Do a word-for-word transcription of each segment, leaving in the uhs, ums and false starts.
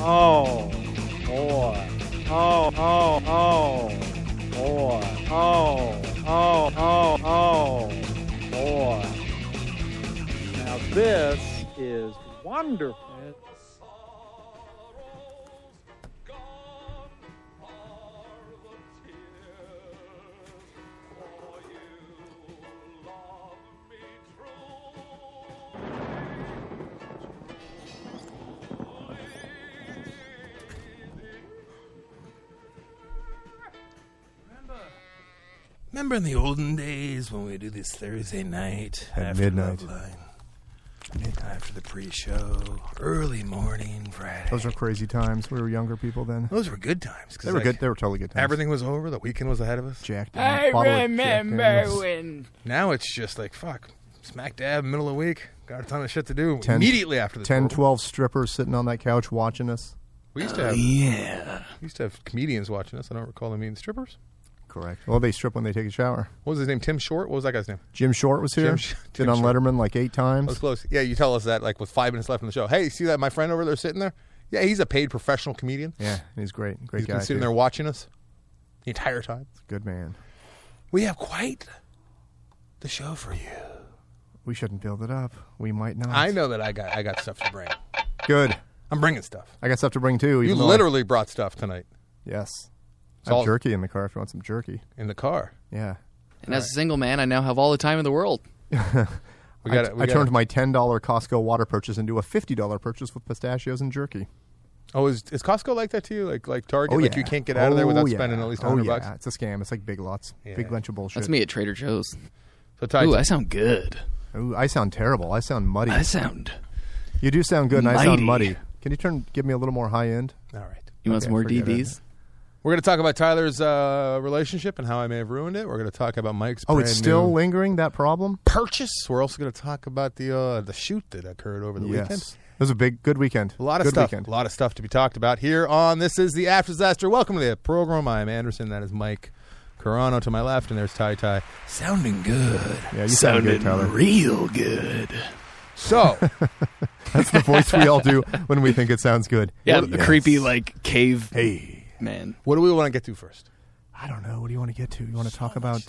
Oh, boy. Oh, oh, oh, boy. Oh, oh, oh, oh, boy. Now this is wonderful. Remember in the olden days when we do this Thursday night At after midnight. Loveline, after the pre-show, early morning Friday. Those were crazy times. We were younger people then. Those were good times. 'Cause They were like, good. They were totally good times. Everything was over. The weekend was ahead of us. Jack I bottle of Jack remember Daniels. when. Now it's just like, fuck, smack dab, middle of the week. Got a ton of shit to do Ten- immediately after the ten, twelve strippers sitting on that couch watching us. We used to have, Yeah. we used to have comedians watching us. I don't recall them being strippers. Correct. Well, they strip when they take a shower. What was his name? Tim Short? What was that guy's name? Jim Short was here. Jim Sh- Did Tim on Short. Letterman like eight That was times. close. Yeah, you tell us that like with five minutes left in the show. Hey, see that my friend over there sitting there? Yeah, he's a paid professional comedian. Yeah, he's great. Great He's guy. been sitting too. there watching us the entire time. Good man. We have quite the show for you. We shouldn't build it up. We might not. I know that I got I got stuff to bring. Good. I'm bringing stuff. I got stuff to bring too. You even though I- literally brought stuff tonight yes. It's I have all- jerky in the car if you want some jerky. in the car. Yeah. And as a single man, I now have all the time in the world. We I, got I turned my ten dollar Costco water purchase into a fifty dollar purchase with pistachios and jerky. Oh, is is Costco like that to you? Like like Target? Oh, like yeah. you can't get out of there Oh, without yeah. spending at least Oh, hundred yeah. bucks. It's a scam. It's like Big Lots. Yeah. Big bunch of bullshit. That's me at Trader Joe's. So Ty, Ooh, I sound good. Ooh, I sound terrible. I sound muddy. I sound. You do sound good, and I sound mighty. muddy. Can you turn? Give me a little more high end. all right. You want Okay, some more forget it. D Bs? We're going to talk about Tyler's uh, relationship and how I may have ruined it. We're going to talk about Mike's Oh, brand it's still new lingering, that problem? purchase. We're also going to talk about the uh, the shoot that occurred over the Yes. weekend. It was a big, good weekend. A lot of good stuff. Weekend. A lot of stuff to be talked about here on This is the After Disaster. Welcome to the program. I'm Anderson. That is Mike Carano to my left, and there's Ty Ty. Sounding good. Yeah, you sound good, Tyler. real good. So, That's the voice we all do when we think it sounds good. Yeah, What- the yes. creepy, like, cave Hey. man. what do we want to get to first? I don't know. What do you want to get to? You want to talk about?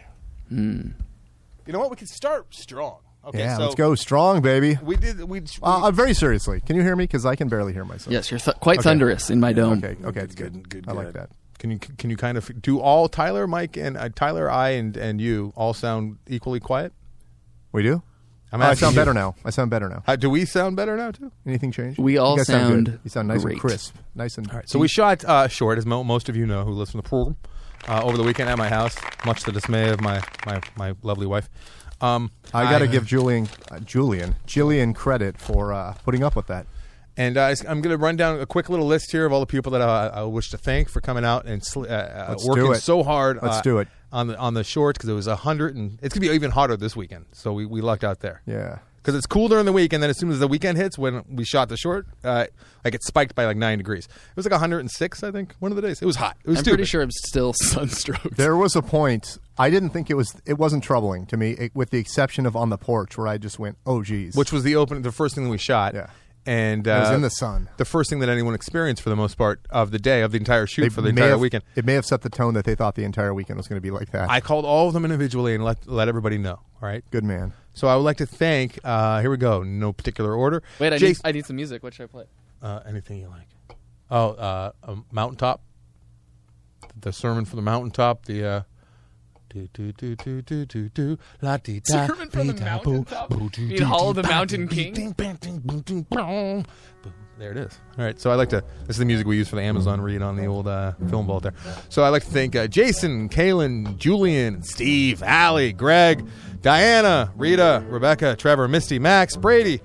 You know what? We can start strong. Okay, Yeah, so let's go strong, baby. We did. We. we Uh, uh, very seriously, can you hear me? Because I can barely hear myself. Yes, you're th- quite Okay. thunderous in my dome. Okay. Okay. It's good. good, I like good. that. Can you can you kind of do all Tyler, Mike, and uh, Tyler, I, and and you all sound equally quiet? We do. I'm Oh, I asking sound you. better now. I sound better now. Uh, do we sound better now too? Anything changed? We all you guys sound good. You sound nice great. and crisp. Nice and. All right. So we shot uh, short, as mo- most of you know who listen to the program, uh, over the weekend at my house, much to the dismay of my my, my lovely wife. Um, I got to give Julian, uh, Julian, Jillian credit for uh, putting up with that. And uh, I'm going to run down a quick little list here of all the people that I, I wish to thank for coming out and sl- uh, uh, Let's do working it. so hard. Let's uh, do it. on the on the shorts because it was a hundred and it's going to be even hotter this weekend. So we, we lucked out there. Yeah. Because it's cool during the week, and then as soon as the weekend hits, when we shot the short, uh, like it spiked by like nine degrees. It was like one hundred six, I think, one of the days. It was hot. It was I'm stupid. pretty sure I'm still sunstroked. There was a point. I didn't think it was. It wasn't troubling to me, it, with the exception of on the porch where I just went, "Oh, geez." Which was the open, the first thing that we shot. Yeah. And uh, It was in the sun. The first thing that anyone experienced for the most part of the day, of the entire shoot They for the may entire have- weekend. It may have set the tone that they thought the entire weekend was going to be like that. I called all of them individually and let let everybody know. All right. Good man. So I would like to thank. Uh, here we go. No particular order. Wait, I need, Jason, I need some music. What should I play? uh, anything you like. Oh, uh, a mountaintop. The sermon from the mountaintop. The. Uh, do do do do do do do la di da Sermon from the be da mountaintop? boo, boo, do, You mean do, Hall do, of the ba, Mountain do, King? ding, bang, ding, boom, ding, boom. Boom. There it is. All right, so I like to. This is the music we use for the Amazon read on the old uh, film vault there. So I like to thank uh, Jason, Kaylin, Julian, Steve, Allie, Greg, Diana, Rita, Rebecca, Trevor, Misty, Max, Brady,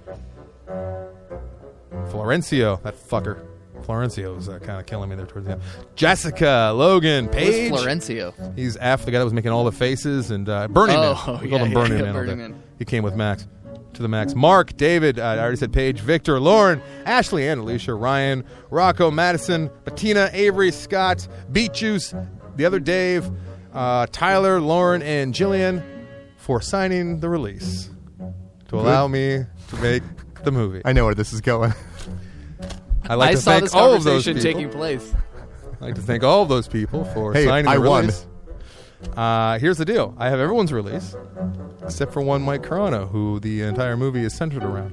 Florencio, that fucker. Florencio was uh, kind of killing me there towards the end. Jessica, Logan, Paige. Who's Florencio? He's after the guy that was making all the faces and uh, Burning Oh, Man. We yeah, called him yeah, Burning yeah, Man. all Burning day. Man. He came with Max to the max. Mark, David, uh, I already said Paige, Victor, Lauren, Ashley, and Alicia, Ryan, Rocco, Madison, Bettina, Avery, Scott, Beet Juice, the other Dave, uh, Tyler, Lauren, and Jillian for signing the release to allow me to make the movie. I know where this is going. I like I to saw thank this all of those conversation people. taking place. I'd like to thank all of those people for Hey, signing the I won. release. Uh, here's the deal. I have everyone's release, except for one Mike Carano, who the entire movie is centered around.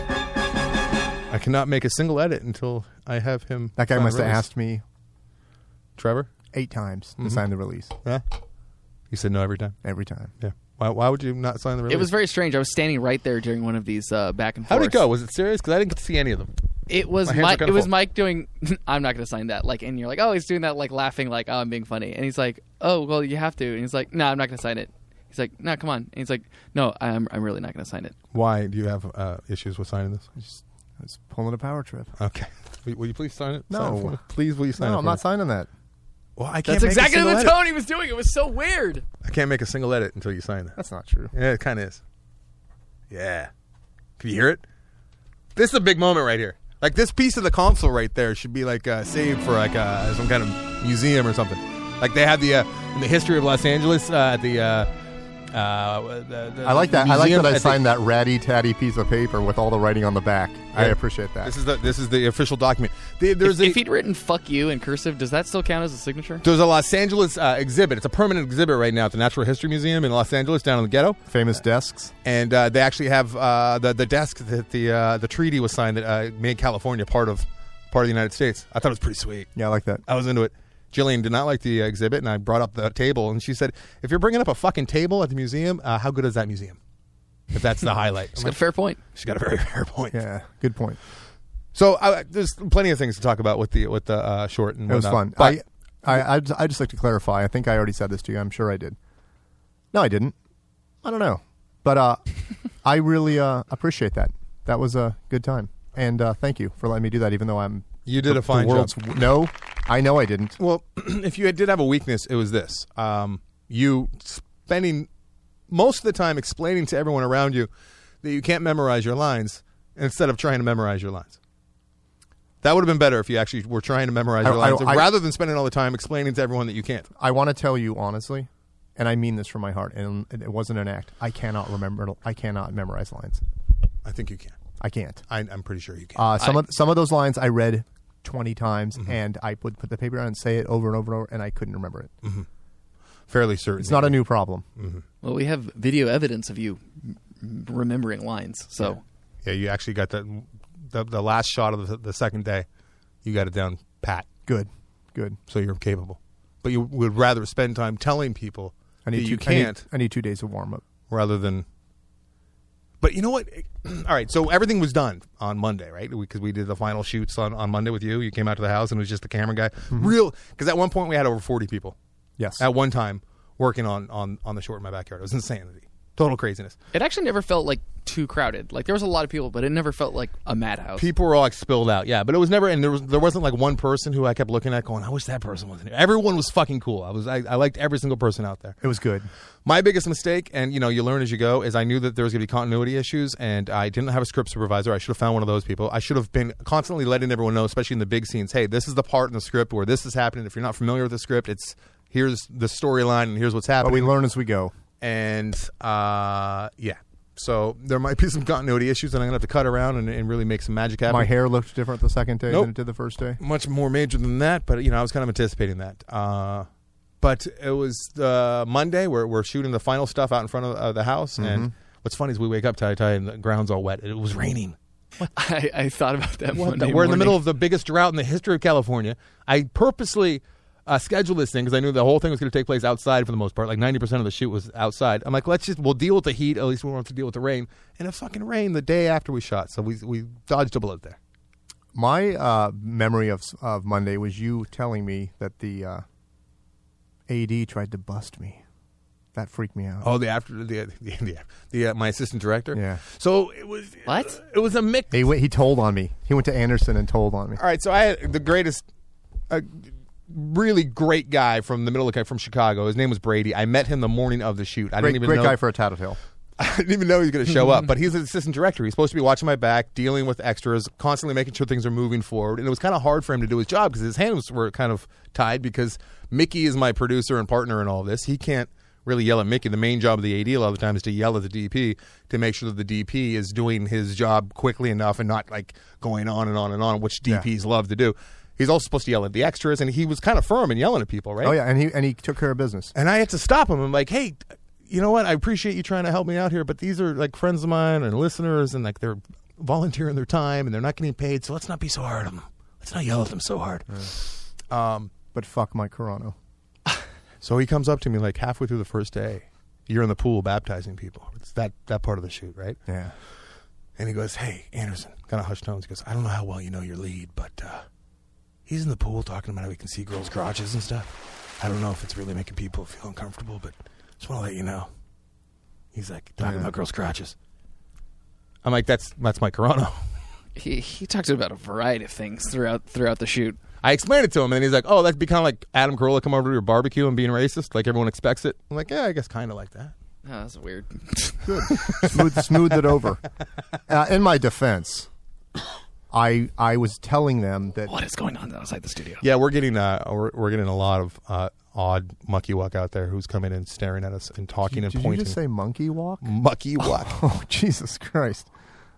I cannot make a single edit until I have him. That guy sign must the have release. asked me Trevor? eight times Mm-hmm. to sign the release. Yeah? You said no every time? Every time. Yeah. Why, why would you not sign the release? It was very strange. I was standing right there during one of these uh, back and How forth. did it go? Was it serious? Because I didn't get to see any of them. It was My hands Mike. are kinda It was full. Mike doing. I'm not going to sign that. Like, and you're like, oh, he's doing that, like laughing, like, oh, I'm being funny. And he's like, oh, well, you have to. And he's like, no, I'm not going to sign it. He's like, no, come on. And he's like, no, I'm. I'm really not going to sign it. Why do you have uh, issues with signing this? I just I was pulling a power trip. Okay. Will, will you please sign it? No. Sign it for me? Please, will you sign it? No, for I'm me? not signing that. Well, I can't That's make a exactly single the edit. tone he was doing. It was so weird. I can't make a single edit until you sign that. That's not true. Yeah, it kind of is. Yeah. Can you hear it? This is a big moment right here. Like, this piece of the console right there should be, like, uh, saved for, like, uh, some kind of museum or something. Like, they have the, uh, in the history of Los Angeles, uh, the, uh, uh, the, the I like that. I like museum that I at the- signed that ratty tatty piece of paper with all the writing on the back. I appreciate that. This is the this is the official document. The, there's If, a, if he'd written "fuck you" in cursive, does that still count as a signature? there's a Los Angeles uh, exhibit. It's a permanent exhibit right now at the Natural History Museum in Los Angeles, down in the ghetto. Famous desks. And uh, they actually have uh, the the desk that the uh, the treaty was signed that uh, made California part of part of the United States. I thought it was pretty sweet. Yeah, I like that. I was into it. Jillian did not like the uh, exhibit, and I brought up the table, and she said, "If you're bringing up a fucking table at the museum, uh, how good is that museum? If that's the highlight." She's got a fair point. She's got a very fair point. Yeah, good point. So uh, there's plenty of things to talk about with the with the uh, short and It was whatnot. fun. But I, I, I'd, I'd just like to clarify. I think I already said this to you. I'm sure I did. No, I didn't. I don't know. But uh, I really uh, appreciate that. That was a good time. And uh, thank you for letting me do that, even though I'm... you did the, a fine the world's, job. No, I know I didn't. Well, if you did have a weakness, it was this. Um, you spending most of the time explaining to everyone around you that you can't memorize your lines instead of trying to memorize your lines. That would have been better if you actually were trying to memorize I- your lines, I- I- rather than spending all the time explaining to everyone that you can't. I want to tell you honestly, and I mean this from my heart, and it wasn't an act. I cannot remember. I cannot memorize lines. I think you can. I can't. I, I'm pretty sure you can. Uh, some I- of some of those lines I read twenty times, Mm-hmm. and I would put the paper down and say it over and over and over, and I couldn't remember it. Fairly certain. It's not a new problem. Well, we have video evidence of you m- remembering lines. So Yeah, you actually got the the, the last shot of the, the second day. You got it down pat, Good, good. so you're capable. But you would rather spend time telling people I that need you two, I need- can't I need two days of warm up. rather than. But you know what? All right, so everything was done on Monday, right? Because we did the final shoots on, on Monday with you. You came out to the house and it was just the camera guy. Real, because at one point we had over forty people Yes. at one time working on, on, on the short in my backyard. It was insanity. Total craziness. it actually never felt like too crowded. Like there was a lot of people, but it never felt like a madhouse. People were all like spilled out, yeah. But it was never, and there was there wasn't like one person who I kept looking at, going, "I wish that person wasn't here." Everyone was fucking cool. I was, I, I liked every single person out there. It was good. My biggest mistake, and you know, you learn as you go, is I knew that there was going to be continuity issues, and I didn't have a script supervisor. I should have found one of those people. I should have been constantly letting everyone know, especially in the big scenes, hey, this is the part in the script where this is happening. If you're not familiar with the script, it's here's the storyline and here's what's But happening. we learn as we go. And uh, yeah, so there might be some continuity issues, and I'm gonna have to cut around and, and really make some magic happen. My hair looked different the second day Nope. than it did the first day. Much more major than that, but you know, I was kind of anticipating that. Uh, but it was uh, Monday. We're we're shooting the final stuff out in front of uh, the house, and what's funny is we wake up tie tie and the ground's all wet. It was raining. I, I thought about that. What the- Monday we're in the morning. middle of the biggest drought in the history of California. I purposely uh, scheduled this thing because I knew the whole thing was going to take place outside for the most part. Like ninety percent of the shoot was outside. I'm like, let's just we'll deal with the heat. At least we won't have to deal with the rain. And it fucking rained the day after we shot, so we we dodged a bullet there. My uh, memory of of Monday was you telling me that the uh, A D tried to bust me. That freaked me out. Oh, the after the the, the, the uh, my assistant director. Yeah. So it was What? It was a mix. He went, he told on me. He went to Anderson and told on me. All right, so I had the greatest, uh, really great guy from the middle of from Chicago. His name was Brady. I met him the morning of the shoot. I Great, didn't even great know. guy for a tattletale. I didn't even know he was going to show up, but he's an assistant director. He's supposed to be watching my back, dealing with extras, constantly making sure things are moving forward. And it was kind of hard for him to do his job because his hands were kind of tied because Mickey is my producer and partner in all this. He can't really yell at Mickey. The main job of the A D a lot of the time is to yell at the D P to make sure that the D P is doing his job quickly enough and not like going on and on and on, which D Ps yeah. love to do. He's also supposed to yell at the extras, and he was kind of firm and yelling at people, right? Oh yeah, and he and he took care of business. And I had to stop him. I'm like, hey, you know what? I appreciate you trying to help me out here, but these are like friends of mine and listeners, and like they're volunteering their time and they're not getting paid, so let's not be so hard on them. Let's not yell at them so hard. Yeah. Um, but fuck Mike Carano. So he comes up to me like halfway through the first day. You're in the pool baptizing people. It's that, that part of the shoot, right? Yeah. And he goes, hey, Anderson, kind of hushed tones. He goes, I don't know how well you know your lead, but uh, he's in the pool talking about how he can see girls' crotches and stuff. I don't know if it's really making people feel uncomfortable, but just want to let you know. He's like, talking yeah. about girls' crotches. I'm like, that's that's Mike Carano. He he talks about a variety of things throughout throughout the shoot. I explained it to him, and he's like, oh, that'd be kind of like Adam Carolla come over to your barbecue and being racist, like everyone expects it. I'm like, yeah, I guess kind of like that. Oh, that's weird. Good. Smooth, smooth it over. Uh, in my defense, I I was telling them that... What is going on outside the studio? Yeah, we're getting uh, we're, we're getting a lot of uh, odd mucky walk out there who's coming in staring at us and talking did, and did pointing. Did you just say monkey walk? Mucky walk. Oh, Jesus Christ.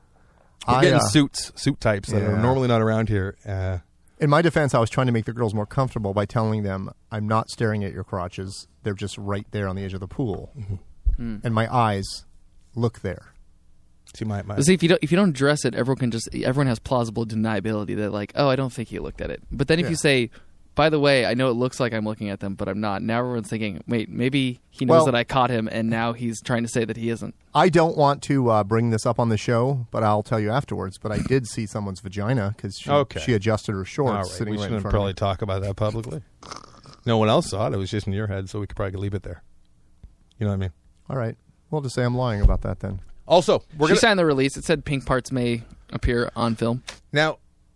We're I, getting uh, suits, suit types that yeah. are normally not around here. Uh, In my defense, I was trying to make the girls more comfortable by telling them, I'm not staring at your crotches. They're just right there on the edge of the pool. Mm-hmm. Mm. And my eyes look there. See, my, my But see, if you don't if you don't address it, everyone can just everyone has plausible deniability that like, oh, I don't think he looked at it. But then if Yeah. you say, by the way, I know it looks like I'm looking at them, but I'm not. Now everyone's thinking, wait, maybe he knows Well- that I caught him, and now he's trying to say that he isn't. I don't want to uh, bring this up on the show, but I'll tell you afterwards. But I did see someone's vagina because she, Okay. she adjusted her shorts all right, sitting we right in shouldn't front probably of me. talk about that publicly. No one else saw it. It was just in your head, so we could probably leave it there. You know what I mean? All right. We'll just say I'm lying about that then. Also, we're She gonna signed the release. It said pink parts may appear on film. now.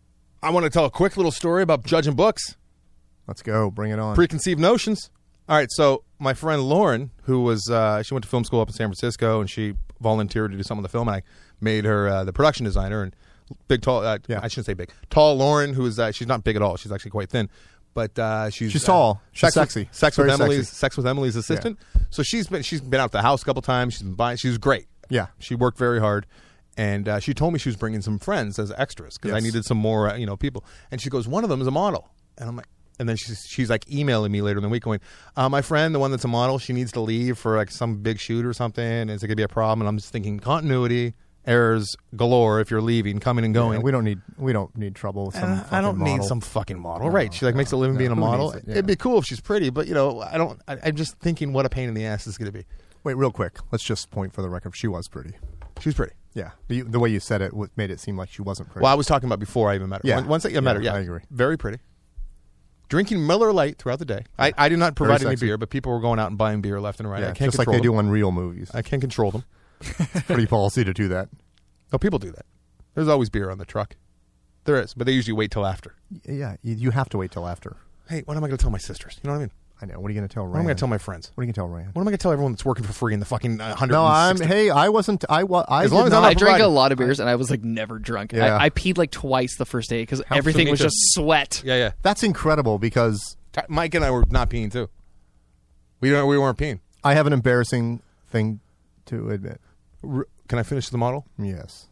I want to tell a quick little story about judging books. Let's go. Bring it on. Preconceived notions. All right, so my friend Lauren, who was uh, she went to film school up in San Francisco, and she volunteered to do some of the film, and I made her uh, the production designer. And big, tall. Uh, Yeah. I shouldn't say big. Tall Lauren, who is uh, she's not big at all. She's actually quite thin, but uh, she's She's uh, tall. She's sex sexy. With, sex with Very Emily's sexy. sex with Emily's assistant. So she's been she's been out the house a couple times. She's been buying. She was great. Yeah. She worked very hard. And uh, she told me she was bringing some friends as extras because I Yes. needed some more, uh, you know, people. And she goes, one of them is a model. And I'm like, and then she's she's like emailing me later in the week, going, uh, my friend, the one that's a model, she needs to leave for like some big shoot or something. Is it gonna be a problem? And I'm just thinking, continuity errors galore if you're leaving, coming and going. Yeah, we don't need we don't need trouble with some. Uh, I don't fucking need model. some fucking model, No, right? She like no, makes a living no. being a Who model. needs it? Yeah. It'd be cool if she's pretty, but you know, I don't. I, I'm just thinking, what a pain in the ass this is gonna be. Wait, real quick. Let's just point for the record. She was pretty. She was pretty. Yeah. The, the way you said it w- made it seem like she wasn't pretty. Well, I was talking about before I even met her. Yeah. Once- Once I met her, Yeah, yeah, I agree. Very pretty. Drinking Miller Lite throughout the day. I, I did not provide any sexy. beer, but people were going out and buying beer left and right. yeah, I can't just like control they them. do on real movies. I can't control them. Pretty policy to do that. No, people do that. There's always beer on the truck. There is, but they usually wait till after. Yeah, you, you have to wait till after. Hey, what am I going to tell my sisters? You know what I mean? I know. What are you going to tell Ryan? What am I going to tell my friends? What are you going to tell Ryan? What am I going to tell everyone that's working for free in the fucking uh, one hundred No, I'm. Hey, I wasn't. I was. I As did long as I'm not, I drank a provided. lot of beers, and I was like never drunk. Yeah. I, I peed like twice the first day because How- everything me was too. just sweat. Yeah, yeah. That's incredible because T- Mike and I were not peeing too. We don't. We weren't peeing. I have an embarrassing thing to admit. R- Can I finish the model? Yes.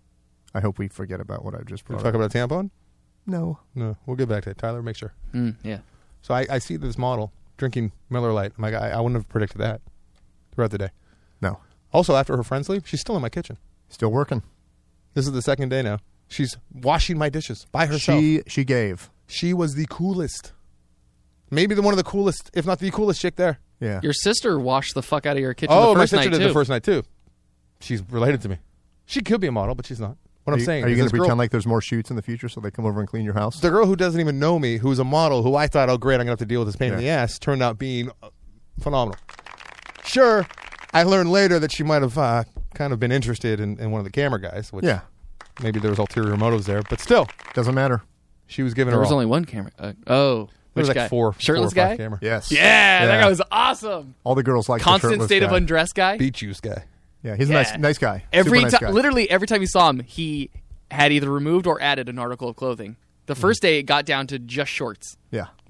I hope we forget about what I just Can we brought talk up. about a tampon? No. No, we'll get back to it. Tyler, make sure. Mm, yeah. So I, I see this model drinking Miller Lite. I'm like, I, I wouldn't have predicted that throughout the day. No. Also, after her friends leave, she's still in my kitchen. Still working. This is the second day now. She's washing my dishes by herself. She she gave. She was the coolest. Maybe the one of the coolest, if not the coolest chick there. Yeah. Your sister washed the fuck out of your kitchen Oh, the my first sister night did too. the first night too. She's related to me. She could be a model, but she's not. What are I'm you, saying are you is going this to pretend girl, like there's more shoots in the future so they come over and clean your house? the girl who doesn't even know me, who's a model, who I thought, oh great, I'm gonna have to deal with this pain in Yeah. the ass, turned out being uh, phenomenal. Sure, I learned later that she might have uh, kind of been interested in, in one of the camera guys, which Yeah. maybe there was ulterior motives there, but still, Doesn't matter. she was giving There her was all. only one camera. Uh, oh, There which was like guy? four, Shirtless four or guy. five camera. Yes. Yeah, that Yeah. guy was awesome. All the girls like the Constant shirtless state of guy. undress guy. Beach juice guy. Yeah, he's a Yeah. nice nice guy. Every Super nice time, guy. literally every time you saw him, he had either removed or added an article of clothing. The first day, it got down to just shorts. Yeah. Was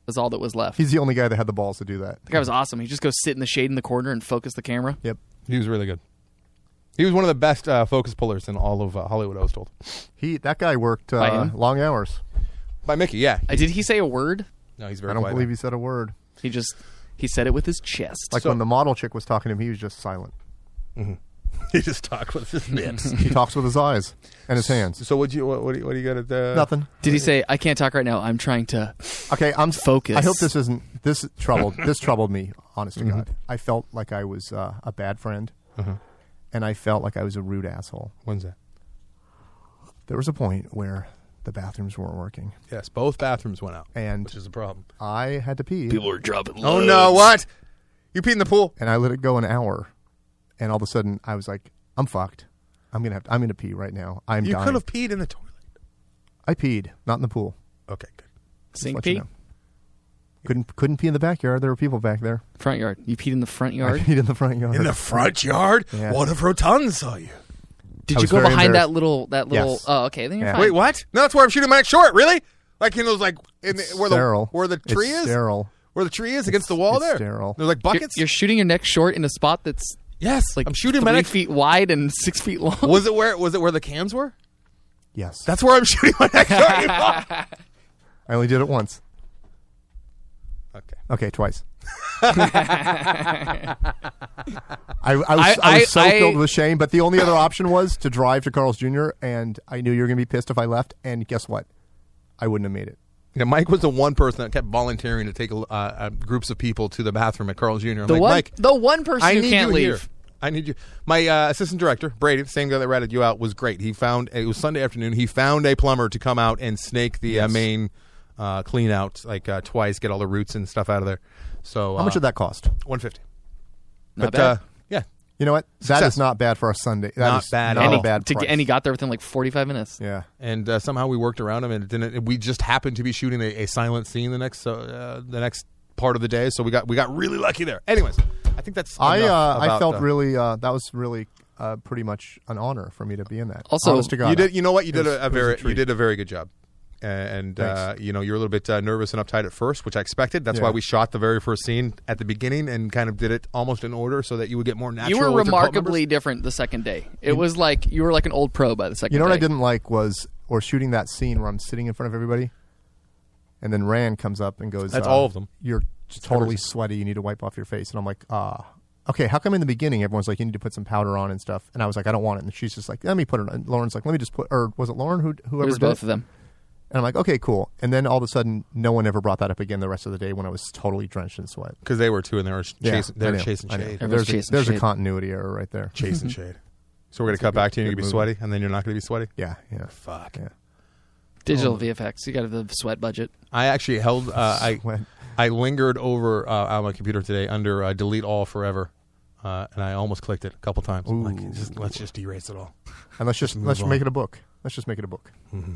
was all that was left. He's the only guy that had the balls to do that. The guy was awesome. He just goes sit in the shade in the corner and focus the camera. Yep. He was really good. He was one of the best uh, focus pullers in all of uh, Hollywood, I was told. He that guy worked By uh, him? long hours. By Mickey, yeah. Uh, did he say a word? No, he's very I don't quiet. believe he said a word. He just he said it with his chest. Like So- when the model chick was talking to him, he was just silent. He just talked with his lips. He talks with his eyes and his hands. So what you what, what do you, what do you got at the Nothing. Did he say, I can't talk right now, I'm trying to... Okay, I'm Focus. I hope this isn't this troubled. This troubled me. Honest to God, I felt like I was uh, a bad friend, Uh-huh. and I felt like I was a rude asshole. When's that? There was a point where the bathrooms weren't working, Yes, both bathrooms went out, and which is a problem. I had to pee. People are dropping Oh no! What? You peed in the pool? And I let it go an hour, and all of a sudden I was like, "I'm fucked. I'm gonna have. To, I'm gonna pee right now. I'm You dying." could have peed in the toilet. I peed, not in the pool. Okay, good. Just Sink let you pee? know. Couldn't couldn't pee in the backyard. There were people back there. Front yard. You peed in the front I yard? peed in the front yard. In the front yard? Yeah. What if Rotund saw you? Did I you was go very behind that embarrassed. little... that little? Yes. Oh, okay. Then you're Yeah. fine. Wait, what? No, that's where I'm shooting my next short. Really? Like in those like in the, where the Sterile. where the tree It's is? sterile. Where the tree is against the wall it's there? sterile. There's like You're, buckets. you're shooting your neck short in a spot that's yes, like I'm shooting three my next. feet wide and six feet long. Was it where was it where the cans were? Yes. That's where I'm shooting my next short. You fuck. I only did it once. Okay. Okay, twice. I, I was, I- I, I- was so I- filled with shame, but the only other option was to drive to Carl's Junior, and I knew you were going to be pissed if I left, and guess what? I wouldn't have made it. Yeah, Mike was the one person that kept volunteering to take uh, uh, groups of people to the bathroom at Carl's Junior I'm The like, one, Mike, the one person I who need can't you leave. here. I need you. My uh, assistant director, Brady, the same guy that ratted you out, was great. He found it was Sunday afternoon. He found a plumber to come out and snake the uh, main uh, clean out like uh, twice, get all the roots and stuff out of there. So How much did that cost? One fifty. Not But bad. uh, yeah, You know what? Success. That is not bad for a Sunday. That Not is bad at Not all. a bad to price. get, and he got there within like forty-five minutes. yeah. and uh, somehow we worked around him, and it didn't. We just happened to be shooting a, a silent scene the next uh, the next part of the day, so we got we got really lucky there. Anyways, I think that's. I enough uh, I about, felt uh, really uh, that was really uh, pretty much an honor for me to be in that. Also, Honest to God, You did. You know what? You It did was- a, a it was a very. you treat. did a very good job. Uh, and uh, Thanks. you know, you were a little bit uh, nervous and uptight at first, which I expected. That's Yeah. why we shot the very first scene at the beginning and kind of did it almost in order so that you would get more natural. You were with your cult remarkably members. different the second day. It was like you were like an old pro by the second. You know what day. I didn't like was or shooting that scene where I'm sitting in front of everybody, and then Rand comes up and goes, That's uh, all of them. You're totally everything. sweaty. You need to wipe off your face." And I'm like, "Ah, okay." How come in the beginning everyone's like, "You need to put some powder on and stuff," and I was like, "I don't want it." And she's just like, "Let me put it on." Lauren's like, "Let me just put," or was it Lauren who It whoever was did both it? of them. And I'm like, "Okay, cool." And then all of a sudden, no one ever brought that up again the rest of the day when I was totally drenched in sweat. Because they were too, and they were chasing. Yeah, they I were know, chasing I know. shade. Everyone's There's, a, chasing there's a shade. continuity error right there. Chasing shade. So we're gonna cut back to you. and You're good gonna be movie. sweaty, and then you're not gonna be sweaty. Yeah, yeah. Fuck. Yeah. Digital Oh. V F X. You got the sweat budget. I actually held. Uh, I Sweat. I lingered over uh, on my computer today under uh, delete all forever, uh, and I almost clicked it a couple times. I'm like, Ooh. just, let's just erase it all. And let's just move let's on. make it a book. Let's just make it a book.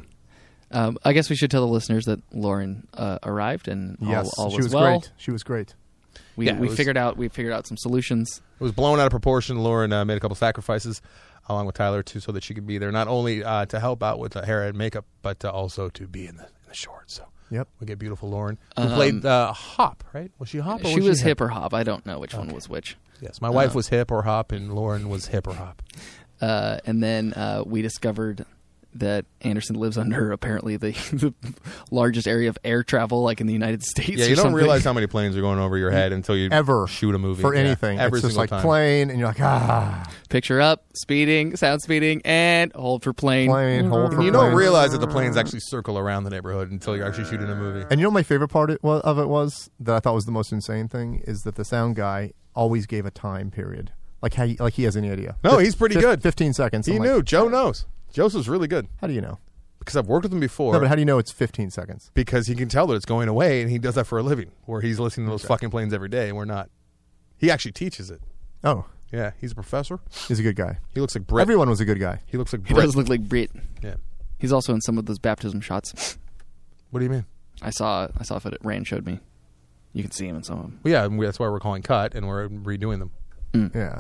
Um, I guess we should tell the listeners that Lauren uh, arrived and all, Yes, all she was, was well. great. She was great. We, Yeah, it we was- figured out we figured out some solutions. It was blown out of proportion. Lauren uh, made a couple sacrifices along with Tyler too, so that she could be there not only uh, to help out with uh, hair and makeup, but uh, also to be in the in the short. So Yep. we get beautiful Lauren, who Um, played uh, Hop. Right? Was she Hop? Or She was, was she hip or hop. I don't know which one was which. Yes, my wife Uh, was hip or hop, and Lauren was hip or hop. Uh, and then uh, we discovered that Anderson lives under apparently the, the largest area of air travel, like in the United States. Yeah, you or don't something. realize how many planes are going over your head until you Ever shoot a movie for Yeah, anything. every it's just single like time. plane, and you're like, ah, Picture up, speeding, sound speeding, and hold for plane. plane, hold for You don't plane. realize that the planes actually circle around the neighborhood until you're actually shooting a movie. And you know what my favorite part it wa- of it was that I thought was the most insane thing is that the sound guy always gave a time period, like how he, like he has any idea. No, Fif- he's pretty fif- good. Fifteen seconds. He I'm knew. like, Joe knows. Joseph's really good How do you know? because I've worked with him before. No, but how do you know it's fifteen seconds? because he can tell that it's going away, and he does that for a living. Where he's listening to those fucking planes every day, and we're not. He actually teaches it. Oh, Yeah, he's a professor. he's a good guy. He looks like Brit. Everyone was a good guy. he looks like He Brit. does look like Brit. Yeah. He's also in some of those baptism shots. What do you mean? I saw I saw what Rand showed me. You can see him in some of them. Well, yeah, and we, that's why we're calling cut, and we're redoing them. Yeah.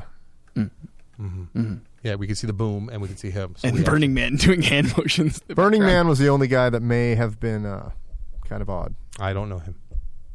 Yeah, we can see the boom, and we can see him. So And we Burning Man doing hand motions. in the Burning background. Man was the only guy that may have been uh, kind of odd. actually- I don't know him.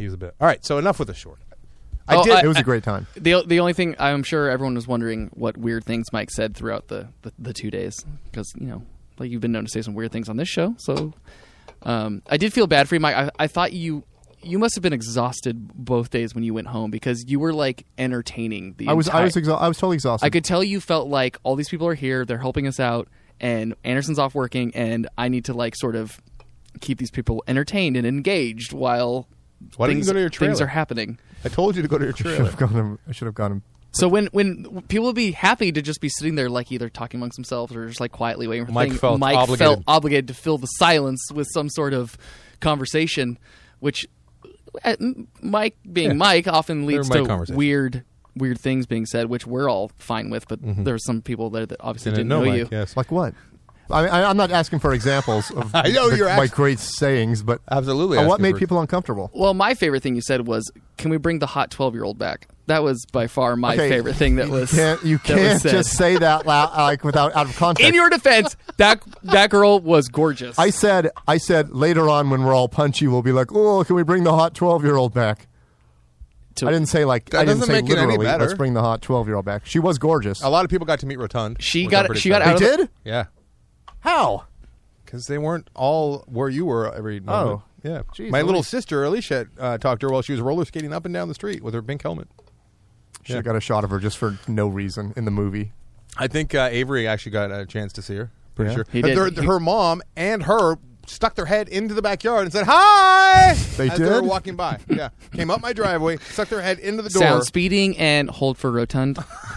he was a bit. All right, so enough with the short. I Oh, did. I- It was a great time. The the only thing I'm sure everyone was wondering what weird things Mike said throughout the, the, the two days because you know like you've been known to say some weird things on this show. So um, I did feel bad for you, Mike. I, I thought you you must have been exhausted both days when you went home because you were like entertaining the. I was entire, I was exa- I was totally exhausted. I could tell you felt like all these people are here, they're helping us out, and Anderson's off working, and I need to like sort of keep these people entertained and engaged while Why didn't things, you go to your things trailer? are happening. I told you to go to your I should trailer. have gone. I should have gone. So when when people would be happy to just be sitting there, like either talking amongst themselves or just like quietly waiting for Mike thing, felt Mike obligated. felt obligated to fill the silence with some sort of conversation, which uh, m- Mike being Yeah. Mike often leads Mike to conversation. weird weird things being said, which we're all fine with. But there were some people there that obviously Didn't didn't, know, know Mike. you. Yes, Like what? I, I, I'm not asking for examples of I know the- you're my ask- great sayings, but absolutely. uh, what asking made for- people uncomfortable? Well, my favorite thing you said was, "Can we bring the hot twelve-year-old back?" That was by far my Okay, favorite thing that you was. Can't, you that was can't said. just say that loud, like without out of context. In your defense, that that girl was gorgeous. I said, I said later on when we're all punchy, we'll be like, oh, can we bring the hot twelve-year-old back? To- I didn't say like That I didn't doesn't say make it any literally. better. Let's bring the hot twelve-year-old back. She was gorgeous. A lot of people got to meet Rotund. She which got- I'm pretty she got excited. out They of the- did? Yeah, How? because they weren't all where you were every moment. Oh. Yeah. Jeez, My little Louise. sister Alicia uh, talked to her while she was roller skating up and down the street with her pink helmet. Should have got a shot of her just for no reason in the movie. I think uh, Avery actually got a chance to see her. Pretty Yeah. sure. He But did. their- He- her mom and her stuck their head into the backyard and said hi. They as They were did? walking by. Yeah, came up my driveway, stuck their head into the door. Sound speeding and hold for rotund.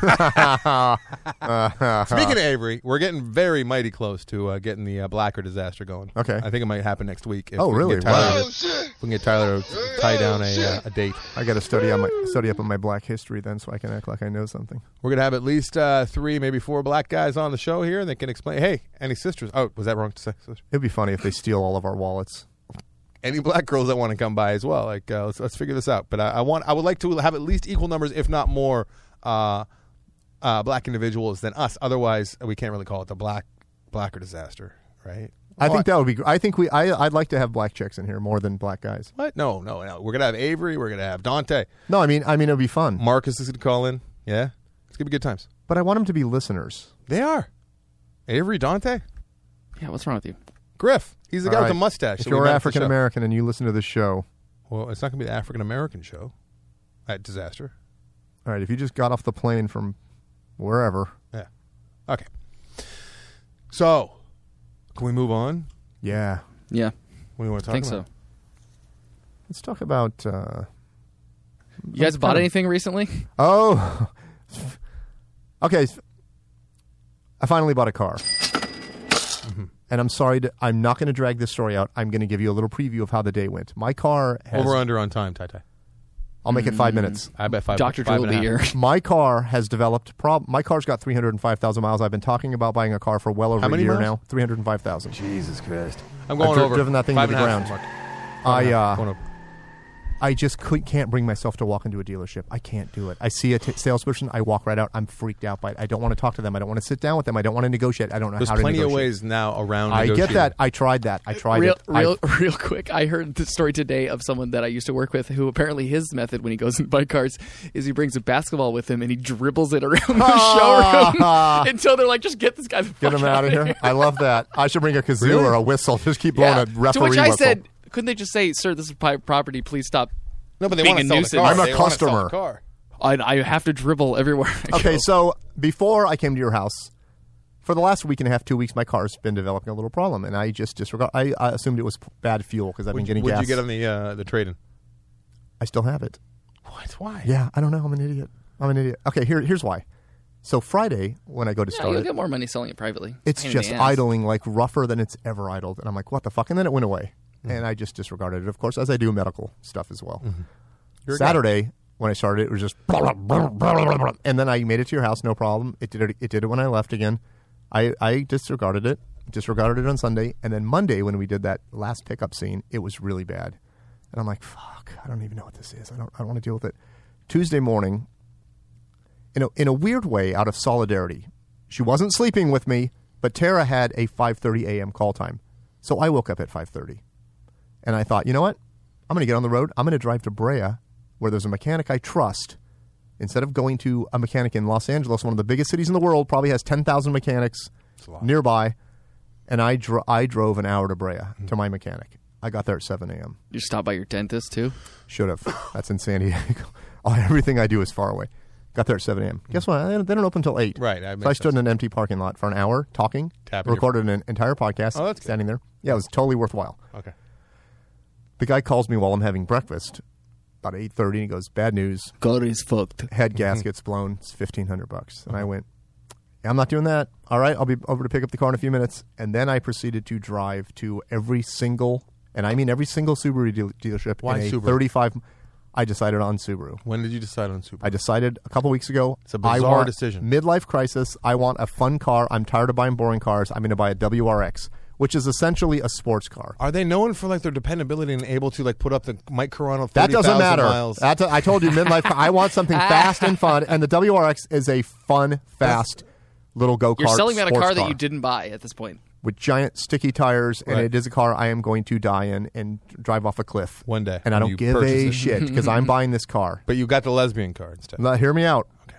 Speaking of Avery, we're getting very mighty close to uh, getting the uh, Blacker disaster going. Okay. I think it might happen next week. If Oh, we can really? Get Tyler Wow. to- if we can get Tyler to tie down a, uh, a date. I got to study on my study up on my black history then, so I can act like I know something. We're gonna have at least uh, three, maybe four black guys on the show here, and they can explain. Hey, any sisters? Oh, was that wrong to say? Sister? It'd be funny if they steal all of our wallets. Any black girls that want to come by as well. Like, uh, let's let's figure this out. But I, I want, I would like to have at least equal numbers, if not more, uh, uh, black individuals than us. Otherwise, we can't really call it the black blacker disaster, right? I Oh, think that would be. gr- I think we. I, I'd like to have black chicks in here more than black guys. What? No, no, no. We're gonna have Avery. We're gonna have Dante. No, I mean, I mean, it'd be fun. Marcus is gonna call in. Yeah, it's gonna be good times. But I want them to be listeners. They are. Avery, Dante, Yeah, what's wrong with you? Griff. He's the guy All with the right. mustache. If that we you're met at the African show. American and you listen to this show, Well, it's not gonna be the African American show. At disaster. all right. If you just got off the plane from wherever, Yeah. Okay. So, can we move on? yeah, Yeah, What do you want to I talk think about? so. let's talk about. Uh, You guys bought kinda- anything recently? oh, okay. I finally bought a car, and I'm sorry. To, I'm not going to drag this story out. I'm going to give you a little preview of how the day went. My car has. Over under on time, Tai Tai. I'll make it five minutes. I bet five. Doctor five Drew will and a be half. here. My car has developed. Prob- my car's got three hundred five thousand miles. I've been talking about buying a car for well over How many a year miles? now. three hundred five thousand. Jesus Christ! I'm I've going dri- over. driven that thing Five to and the a half, ground. Mark. I uh, Going over. I just cou- can't bring myself to walk into a dealership. I can't do it. I see a t- salesperson, I walk right out. I'm freaked out by it. I don't want to talk to them. I don't want to sit down with them. I don't want to negotiate. I don't know There's how to plenty of negotiate. ways now around. I get negotiating. that. I tried that. I tried real, it. real, I- real quick. I heard the story today of someone that I used to work with, who apparently his method when he goes and buy cars is he brings a basketball with him and he dribbles it around the showroom until they're like, "Just get this guy the Get fuck him out of here. I love that. I should bring a kazoo Really? or a whistle. Just keep blowing Yeah. a referee To which I whistle. said, couldn't they just say, "Sir, this is private property. Please stop." No, but they being want a to sell the nuisance. car. I'm a They wanna sell customer. the car. I, I have to dribble everywhere. I Okay, go. so before I came to your house, for the last week and a half, two weeks, my car's been developing a little problem, and I just disregard. I, I assumed it was p- bad fuel because I've been Would, getting would gas. you get on the uh, the trade-in? I still have it. What? Why? Yeah, I don't know. I'm an idiot. I'm an idiot. Okay, here, here's why. So Friday, when I go to Yeah, start you'll it, get more money selling it privately. it's Pain in just the ass. idling like rougher than it's ever idled, and I'm like, what the fuck? And then it went away, and I just disregarded it, of course, as I do medical stuff as well. You're a guy. Saturday, when I started, it was just, and then I made it to your house, no problem. It did it. It did it when I left again. I, I disregarded it, disregarded it on Sunday, and then Monday when we did that last pickup scene, it was really bad, and I'm like, fuck, I don't even know what this is. I don't, I don't want to deal with it. Tuesday morning, in a in a weird way, out of solidarity, she wasn't sleeping with me, but Tara had a five thirty a.m. call time, so I woke up at five thirty, and I thought, you know what? I'm going to get on the road. I'm going to drive to Brea, where there's a mechanic I trust. Instead of going to a mechanic in Los Angeles, one of the biggest cities in the world, probably has ten thousand mechanics nearby, and I, dro- I drove an hour to Brea mm-hmm. to my mechanic. I got there at seven a.m. You stopped by your dentist, too? Should have. That's in San Diego. Everything I do is far away. Got there at seven a.m. Guess what? They don't open until eight. Right. So I stood in an empty parking lot for an hour talking, Tapping recorded an entire podcast, oh, that's standing there. Yeah, it was totally worthwhile. Okay. The guy calls me while I'm having breakfast about eight thirty, and he goes, bad news. God is fucked. Head gasket's blown. It's fifteen hundred bucks. And I went, I'm not doing that. All right, I'll be over to pick up the car in a few minutes. And then I proceeded to drive to every single, and I mean every single Subaru deal- dealership. Why in a Subaru? thirty-five I decided on Subaru. When did you decide on Subaru? I decided a couple weeks ago. It's a bizarre I want decision. Midlife crisis. I want a fun car. I'm tired of buying boring cars. I'm going to buy a W R X, which is essentially a sports car. Are they known for like their dependability and able to like put up the Mike Carano That thirty doesn't thousand matter. miles? That's a, I told you midlife. car. I want something fast and fun, and the W R X is a fun, fast little go kart. You're selling me on a car, sports that you didn't buy at this point. with giant sticky tires, and Right. it is a car I am going to die in and drive off a cliff One day, And I when don't you give purchase a it. shit because I'm buying this car. But you got the lesbian car instead. Now, hear me out. Okay.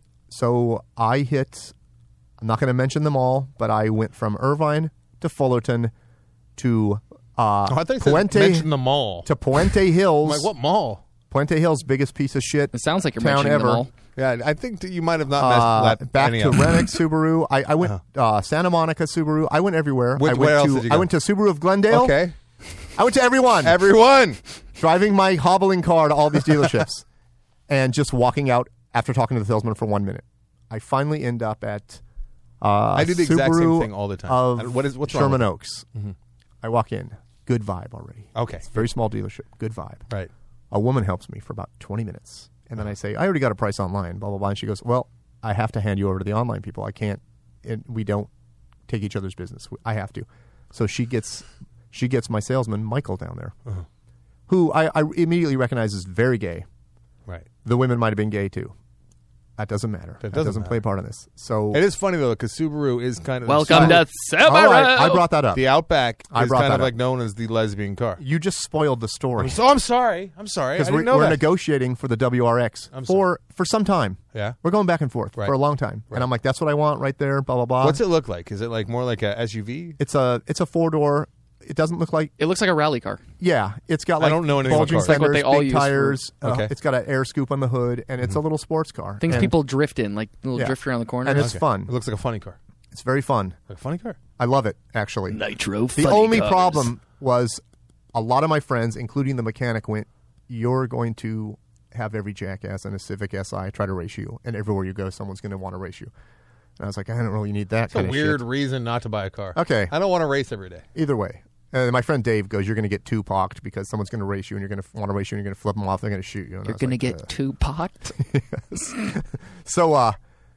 So I hit. I'm not going to mention them all, but I went from Irvine to Fullerton to uh, Oh, I thought you Puente said mention the mall. to Puente Hills. I'm like, what mall? Puente Hills, biggest piece of shit It sounds like you're town mentioning ever. them all. Yeah, I think that you might have not Uh, messed that back any to of them. Renwick Subaru. I, I went uh, Santa Monica Subaru. I went everywhere. Where- I went where else to did you I go? went to Subaru of Glendale. Okay. I went to everyone. Everyone. Driving my hobbling car to all these dealerships and just walking out after talking to the salesman for one minute. I finally end up at uh, I do the exact same Subaru thing all the time. Of And what is- what's wrong Sherman with it? Oaks. I walk in. Good vibe already. Okay. It's a very small dealership. Good vibe. Right. A woman helps me for about twenty minutes. And then I say, I already got a price online, blah, blah, blah. And she goes, well, I have to hand you over to the online people. I can't, it, we don't take each other's business. I have to. So she gets she gets my salesman, Michael, down there, Uh-huh. who I, I immediately recognize as very gay. Right. The women might have been gay, too. That doesn't matter. That That doesn't doesn't, play a matter. part in this. So It is funny though because Subaru is kind of Welcome Subaru- to Subaru. All right, I brought that up. the Outback I is brought kind that of up. like known as the lesbian car. You just spoiled the story. So I'm sorry. I'm sorry. I Because didn't we're, know we're that. negotiating for the W R X I'm for for some time. Yeah. We're going back and forth Right. for a long time. Right. And I'm like, that's what I want right there, blah, blah, blah. What's it look like? Is it like more like a S U V? It's a it's a four-door. It doesn't look like, It looks like a rally car. yeah, it's got I like don't know anything about bulging cars. Like what fenders, they all big use for- tires. uh, Okay. It's got an air scoop on the hood, and it's a little sports car. Things and, people drift in, like little Yeah. drift around the corner. And it's fun. It looks like a funny car. It's very fun. Like a funny car. I love it, actually. Nitro. The funny only cars. problem was a lot of my friends, including the mechanic, went, you're going to have every jackass in a Civic S I try to race you, and everywhere you go, someone's going to want to race you. And I was like, I don't really need that It's a kind of weird shit. reason not to buy a car. Okay. I don't want to race every day. Either way. And my friend Dave goes, you're going to get two-pocked because someone's going to race you, and you're going to want to race you, and you're going to flip them off, they're going to shoot you. And I You're was gonna like, get uh, two pocked. So, uh,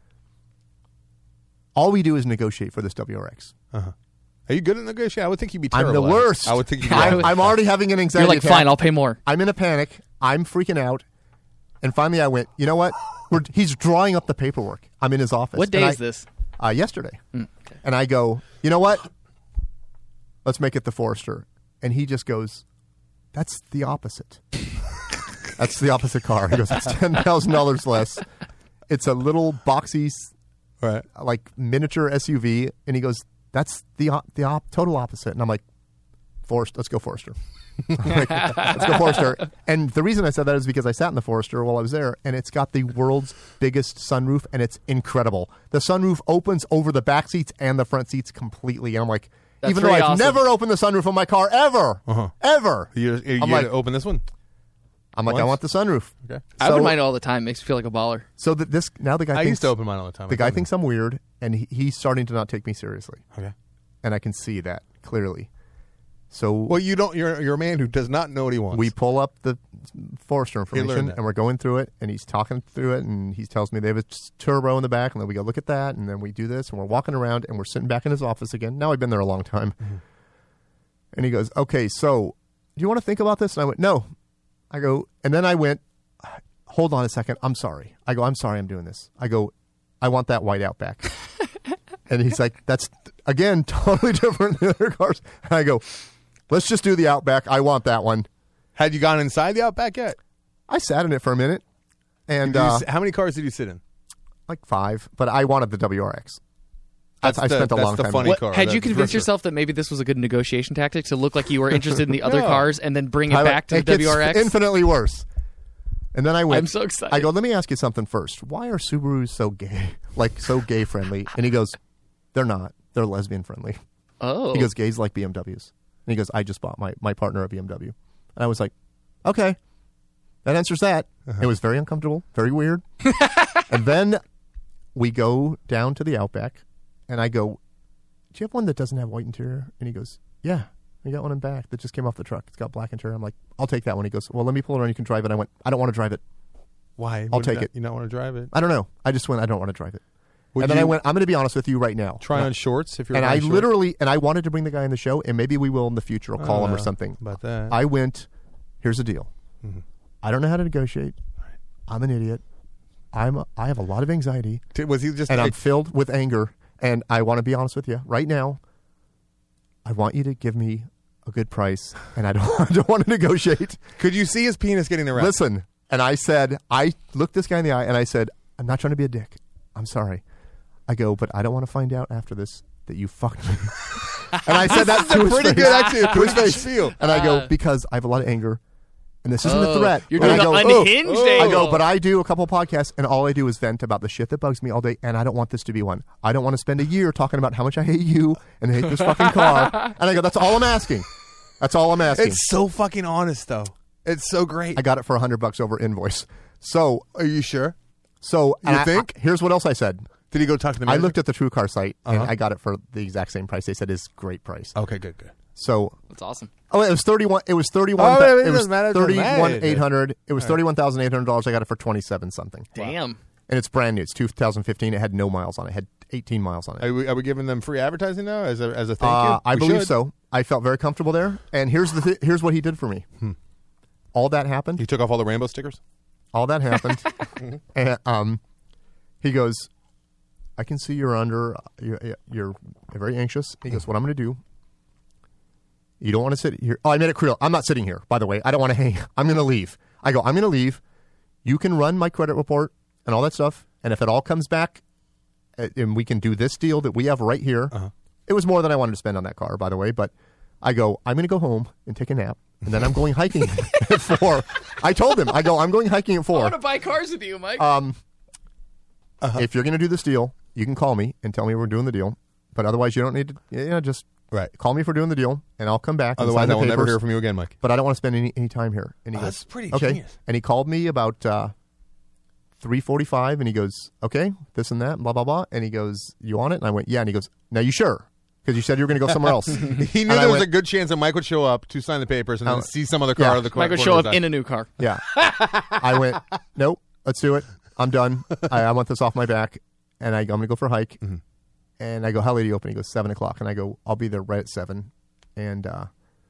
all we do is negotiate for this W R X. Uh-huh. Are you good at negotiating? I would think you'd be I'm terrible. the at it. worst. I would think you'd be I'm, awful. I'm already having an anxiety You're like, attack. fine, I'll pay more. I'm in a panic. I'm freaking out. And finally I went, you know what? We're, he's drawing up the paperwork. I'm in his office. What day And I- is this? Uh, yesterday. Mm, okay. And I go, you know what? Let's make it the Forester. And he just goes, that's the opposite. That's the opposite car. He goes, it's ten thousand dollars less. It's a little boxy, s- Right. like miniature S U V. And he goes, that's the op- the op- total opposite. And I'm like, Forester, let's go Forester. I'm like, let's go Forester. And the reason I said that is because I sat in the Forester while I was there, and it's got the world's biggest sunroof, and it's incredible. The sunroof opens over the back seats and the front seats completely. And I'm like, That's even though pretty I've awesome. never opened the sunroof on my car ever, Uh-huh. ever, You, you, you I'm like- open this one? I'm like, I Once? want the sunroof. Okay. I So- open mine all the time. Makes me feel like a baller. So that this now the guy I thinks, used to open mine all the time. the guy thinks I'm weird, and he, he's starting to not take me seriously, Okay. and I can see that clearly. So Well, you don't. You're you're a man who does not know what he wants. we pull up the Forester learned information, that. and we're going through it, and he's talking through it, and he tells me they have a turbo in the back, and then we go look at that, and then we do this, and we're walking around, and we're sitting back in his office again. Now I've been there a long time, Mm-hmm. and he goes, "Okay, so do you want to think about this?" And I went, "No." I go, and then I went, "Hold on a second. I'm sorry." I go, "I'm sorry, I'm doing this." I go, "I want that white Outback," and he's like, "That's again totally different than the other cars." And I go, "Let's just do the Outback. I want that one." Had you gone inside the Outback yet? I sat in it for a minute, and Did you uh, s- how many cars did you sit in? like five. But I wanted the W R X. That's I the- spent a that's long the time. funny What- car. Had that you convinced drifter. yourself that maybe this was a good negotiation tactic to look like you were interested in the other No. cars and then bring it I- back to the it gets W R X? infinitely worse. And then I went. I'm so excited. I go, let me ask you something first. Why are Subarus so gay? Like so gay friendly? And he goes, they're not. They're lesbian friendly. Oh. He goes, gays like B M Ws. And he goes, I just bought my, my partner a B M W. And I was like, okay. That answers that. Uh-huh. It was very uncomfortable, very weird. And then we go down to the Outback, and I go, do you have one that doesn't have white interior? And he goes, yeah. I got one in back that just came off the truck. It's got black interior. I'm like, I'll take that one. He goes, well, let me pull it around. You can drive it. I went, I don't want to drive it. Why? I'll Would take not- it. You not want to drive it? I don't know. I just went, I don't want to drive it. Would and then I you went, I'm going to be honest with you right now. Try And I- on shorts if you're. and I wearing shorts? literally, and I wanted to bring the guy in the show, and maybe we will in the future. I'll I call don't him or know something. about that. I went, here's the deal. Mm-hmm. I don't know how to negotiate. I'm an idiot. I'm. A, I have a lot of anxiety, T- Was he just? and I'm like, filled with anger. And I want to be honest with you right now. I want you to give me a good price, and I don't. I don't want to negotiate. could you see his penis getting the rep? Listen, and I said, I looked this guy in the eye, and I said, I'm not trying to be a dick. I'm sorry. I go, but I don't want to find out after this that you fucked me. And I said that to his Pretty face. good, actually. To his Pretty face. feel. And I go, Uh, because I have a lot of anger, and this isn't Oh, a threat. You're And doing I the go, oh, unhinged oh. angle. I go, but I do a couple podcasts, and all I do is vent about the shit that bugs me all day, and I don't want this to be one. I don't want to spend a year talking about how much I hate you and hate this fucking car. And I go, that's all I'm asking. That's all I'm asking. It's so fucking honest, though. It's so great. I got it for a hundred bucks over invoice. So, Are you sure? so You and I- think? I- here's what else I said. Did he go talk to the I manager? looked at the TrueCar site, and Uh-huh. I got it for the exact same price. They said is great price. Okay, good, good. So, That's awesome. oh, it was thirty-one. It was thirty-one. Oh, it it was doesn't matter, it doesn't thirty-one matter. eight hundred. It was thirty-one thousand eight hundred dollars. I got it for twenty-seven something. Damn. And it's brand new. It's two thousand fifteen. It had no miles on it. It had eighteen miles on it. Are we, are we giving them free advertising now as a as a thank Uh, you? I We believe should. so. I felt very comfortable there. And here's the th- here's what he did for me. All that happened. He took off all the rainbow stickers. All that happened. and, um, he goes, I can see you're under. You're, you're very anxious. He goes, what I'm going to do. You don't want to sit here. Oh, I made it clear. I'm not sitting here. By the way, I don't want to hang. I'm going to leave. I go. I'm going to leave. You can run my credit report and all that stuff. And if it all comes back, uh, and we can do this deal that we have right here. Uh-huh. It was more than I wanted to spend on that car, by the way. But I go. I'm going to go home and take a nap, and then I'm going hiking at four. I told him. I go. I'm going hiking at I four. want to buy cars with you, Mike. Um, Uh-huh. If you're going to do this deal, you can call me and tell me we're doing the deal. But otherwise, you don't need to. You know, just Right. call me for doing the deal, and I'll come back. and Otherwise, sign I the will never papers. hear from you again, Mike. But I don't want to spend any, any time here. And he Oh, goes, that's pretty okay. genius. And he called me about uh, three forty-five, and he goes, okay, this and that, blah blah blah. And he goes, you on it? And I went, yeah. And he goes, now you sure? Because you said you were going to go somewhere else. He knew And I there was went, a good chance that Mike would show up to sign the papers and then Oh. see some other car Yeah. out of the Mike would show up in a new car. Yeah. I went, nope, let's do it. I'm done. I, I want this off my back. And I go, I'm going to go for a hike. Mm-hmm. And I go, how late do you open? He goes, seven o'clock. And I go, I'll be there right at seven. And, uh,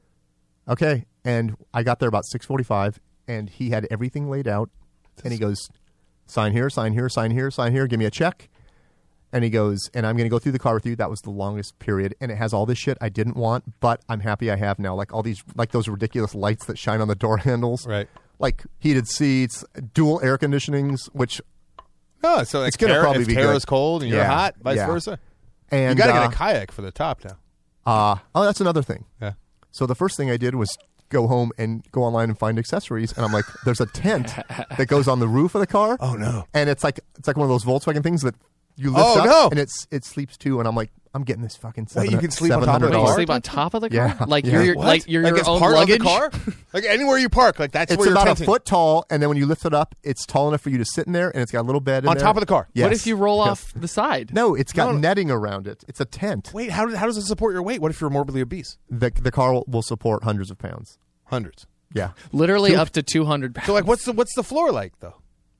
okay. And I got there about six forty-five, and he had everything laid out. And he goes, sign here, sign here, sign here, sign here, give me a check. And he goes, and I'm going to go through the car with you. That was the longest period. And it has all this shit I didn't want, but I'm happy I have now. Like all these, like those ridiculous lights that shine on the door handles. Right. Like heated seats, dual air conditionings, which, Oh, so like It's gonna Tara, probably if be Tara's good. cold and you're Yeah, hot, vice yeah. versa. and You got to uh, get a kayak for the top now. uh, oh, that's another thing. Yeah. So the first thing I did was go home and go online and find accessories. And I'm like, there's a tent that goes on the roof of the car. Oh, no. And it's like, it's like one of those Volkswagen things that you lift Oh, up no. and it's, it sleeps too. And I'm like, I'm getting this fucking Wait, seven, you can sleep on top of the Wait, you car? $700. sleep on top of the car? Yeah. Like Yeah. you're your, What? like you're like your it's own part luggage? of the car? Like anywhere you park, like that's It's where you're about a tenting. foot tall, and then when you lift it up, it's tall enough for you to sit in there, and it's got a little bed in On there. top of the car? Yes. What if you roll Yes. off the side? No, it's got No, no. netting around it. It's a tent. Wait, how, how does it support your weight? What if you're morbidly obese? The the car will, will support hundreds of pounds. Hundreds. Yeah. Literally Two- up to two hundred pounds. So like, what's the what's the floor like though?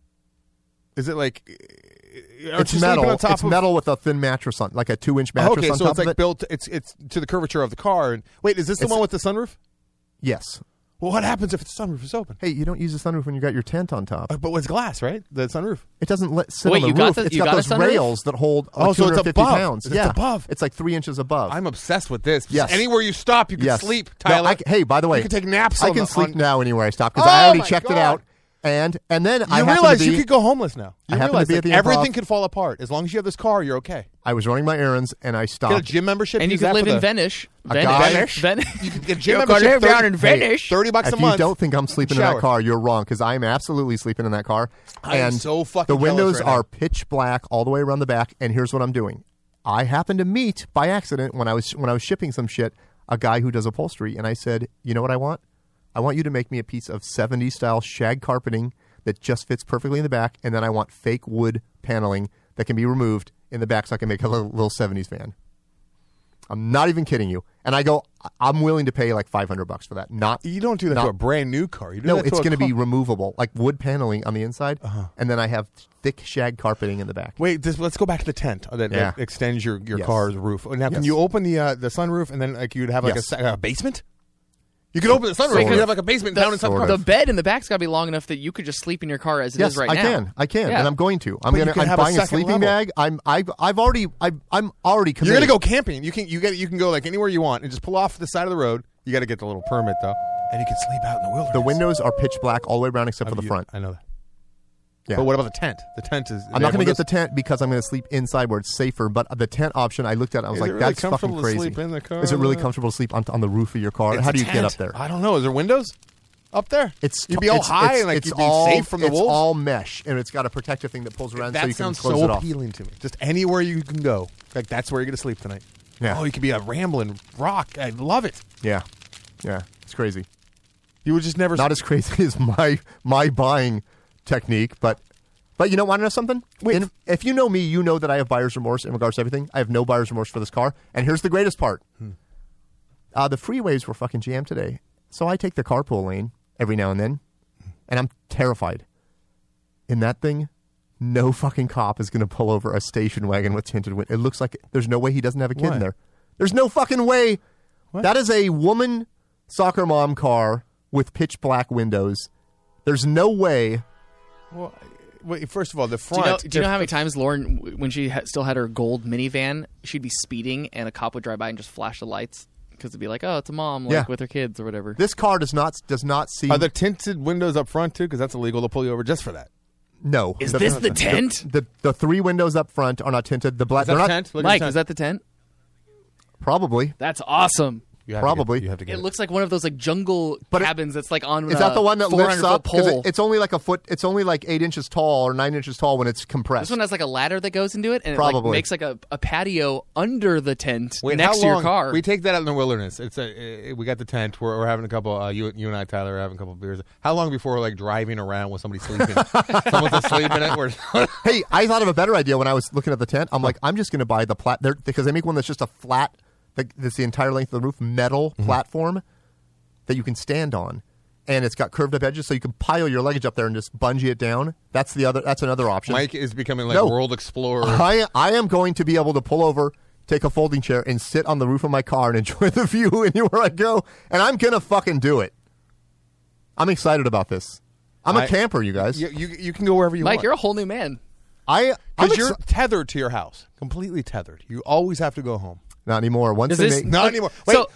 Is it like? aren't It's you sleeping metal. on top It's of- metal with a thin mattress on, like a two-inch Oh, mattress okay, on so top it's of like it. built. It's it's to the curvature of the car. And wait, is this the It's- one with the sunroof? Yes. Well, what happens if the sunroof is open? Hey, you don't use the sunroof when you got your tent on top. Uh, but it's glass, right? The sunroof. It doesn't let sit Wait, on the you got roof. the- It's you got got a those sunroof? rails that hold like Oh, so it's two hundred fifty above. pounds. It's yeah, above. It's like three inches above. I'm obsessed with this. Just Yes. anywhere you stop, you can yes. sleep, No, Tyler. I c- hey, by the way, you can take naps. I on can the, sleep on, now anywhere I stop because Oh, I already my checked God. it out. And and then I You happened realize to be, you could go homeless now. You I happened to realize be at that the everything Improv. could fall apart as long as you have this car. You're okay. I was running my errands and I Get a stopped. gym membership, And you use can that live for in the- Venice. A Venice. guy- Venice. Venice. You can get a gym You membership. can live down thirty in Venice. thirty bucks If a you month. don't think I'm sleeping in Shower. that car, you're wrong because I'm absolutely sleeping in that car. I am and so fucking the windows jealous right now. are pitch black all the way around the back. And here's what I'm doing: I happened to meet by accident when I was when I was shipping some shit a guy who does upholstery, and I said, "You know what I want? I want you to make me a piece of seventies style shag carpeting that just fits perfectly in the back, and then I want fake wood paneling that can be removed in the back so I can make a little, little seventies van." I'm not even kidding you. And I go, "I- I'm willing to pay like five hundred bucks for that. Not You don't do that not- to a brand new car. You do No, that it's to a going to be car- removable, like wood paneling on the inside, and then I have thick shag carpeting in the back. Wait, this, let's go back to the tent uh, that, Yeah. that extends your, your Yes. car's roof. Now, can Yes. you open the uh, the sunroof and then like you'd have like Yes. a, sa- a basement? You could open the sunroof Sort and of. you have like a basement down inside the Sort car. of. The bed in the back's got to be long enough that you could just sleep in your car as it is Yes, right I now. can. I can, Yeah. and I'm going to. I'm But you going to. could I'm have a buying a, second sleeping level. bag. I'm. I've. I've already. I, I'm already committed. You're gonna go camping. You can you get you can go like anywhere you want and just pull off the side of the road. You got to get the little permit though, and you can sleep out in the wilderness. The windows are pitch black all the way around except for the You- front. I know that. Yeah. But what about the tent? The tent is. I'm not going to get the tent because I'm going to sleep inside where it's safer. But the tent option, I looked at, it, I was Is like, it really "That's fucking comfortable to crazy." sleep in the car? Is it really comfortable to sleep on, on the roof of your car? It's How a do you get tent. up there? I don't know. Is there windows up there? It's you'd be all it's, high it's, and like it's you'd be all, safe from the it's wolves. all mesh, and it's got a protective thing that pulls around That so you can sounds close so it off. appealing to me. Just anywhere you can go, like that's where you're gonna sleep tonight. Yeah. Oh, you could be a rambling rock. I love it. Yeah, yeah, it's crazy. You would just never. Not as crazy as my my buying technique, but but you know, want to know something? Wait. In- if you know me, you know that I have buyer's remorse in regards to everything. I have no buyer's remorse for this car, and here's the greatest part: Hmm. uh, the freeways were fucking jammed today, so I take the carpool lane every now and then, and I'm terrified. In that thing, no fucking cop is going to pull over a station wagon with tinted windows. It looks like there's no way he doesn't have a kid Why? in there. There's no fucking way. What? That is a woman soccer mom car with pitch black windows. There's no way. Well, wait, first of all, the Do front. you know, do you know the- how many times Lauren, w- when she ha- still had her gold minivan, she'd be speeding and a cop would drive by and just flash the lights because it'd be like, oh, it's a mom like Yeah. with her kids or whatever. This car does not does not seem. Are there tinted windows up front too? Because that's illegal. They'll pull you over just for that. no. Is the, this the tent? The, the three windows up front are not tinted. The black. Is that They're the not tent? Look at Mike, the is tent. that the tent? probably. That's awesome. You have to get- Probably. you have to get It it. looks like one of those like jungle But it- cabins that's like on Is a that the one that lifts 400 up? foot 'Cause pole. it, it's only like a foot. It's only like eight inches tall or nine inches tall when it's compressed. This one has like a ladder that goes into it and it like Probably. makes like a, a patio under the tent Wait, next how to your long- car. We take that out in the wilderness. It's a, uh, we got the tent. We're, we're having a couple. Uh, you, you and I, Tyler, are having a couple of beers. How long before we're like driving around with somebody sleeping? Someone's asleep in it. We're Hey, I thought of a better idea when I was looking at the tent. I'm like, I'm just going to buy the plat there because they make one that's just a flat, like that's the entire length of the roof, metal Mm-hmm. platform that you can stand on, and it's got curved up edges, so you can pile your luggage up there and just bungee it down. That's the other. That's another option. Mike is becoming like No. world explorer. I I am going to be able to pull over, take a folding chair, and sit on the roof of my car and enjoy the view anywhere I go. And I'm gonna fucking do it. I'm excited about this. I'm a I- camper, you guys. You, you, you can go wherever you Mike, want. you're a whole new man. I I'm Because you're exci- tethered to your house, completely tethered. You always have to go home. not anymore. Once Is they this make, Not anymore. Wait, So,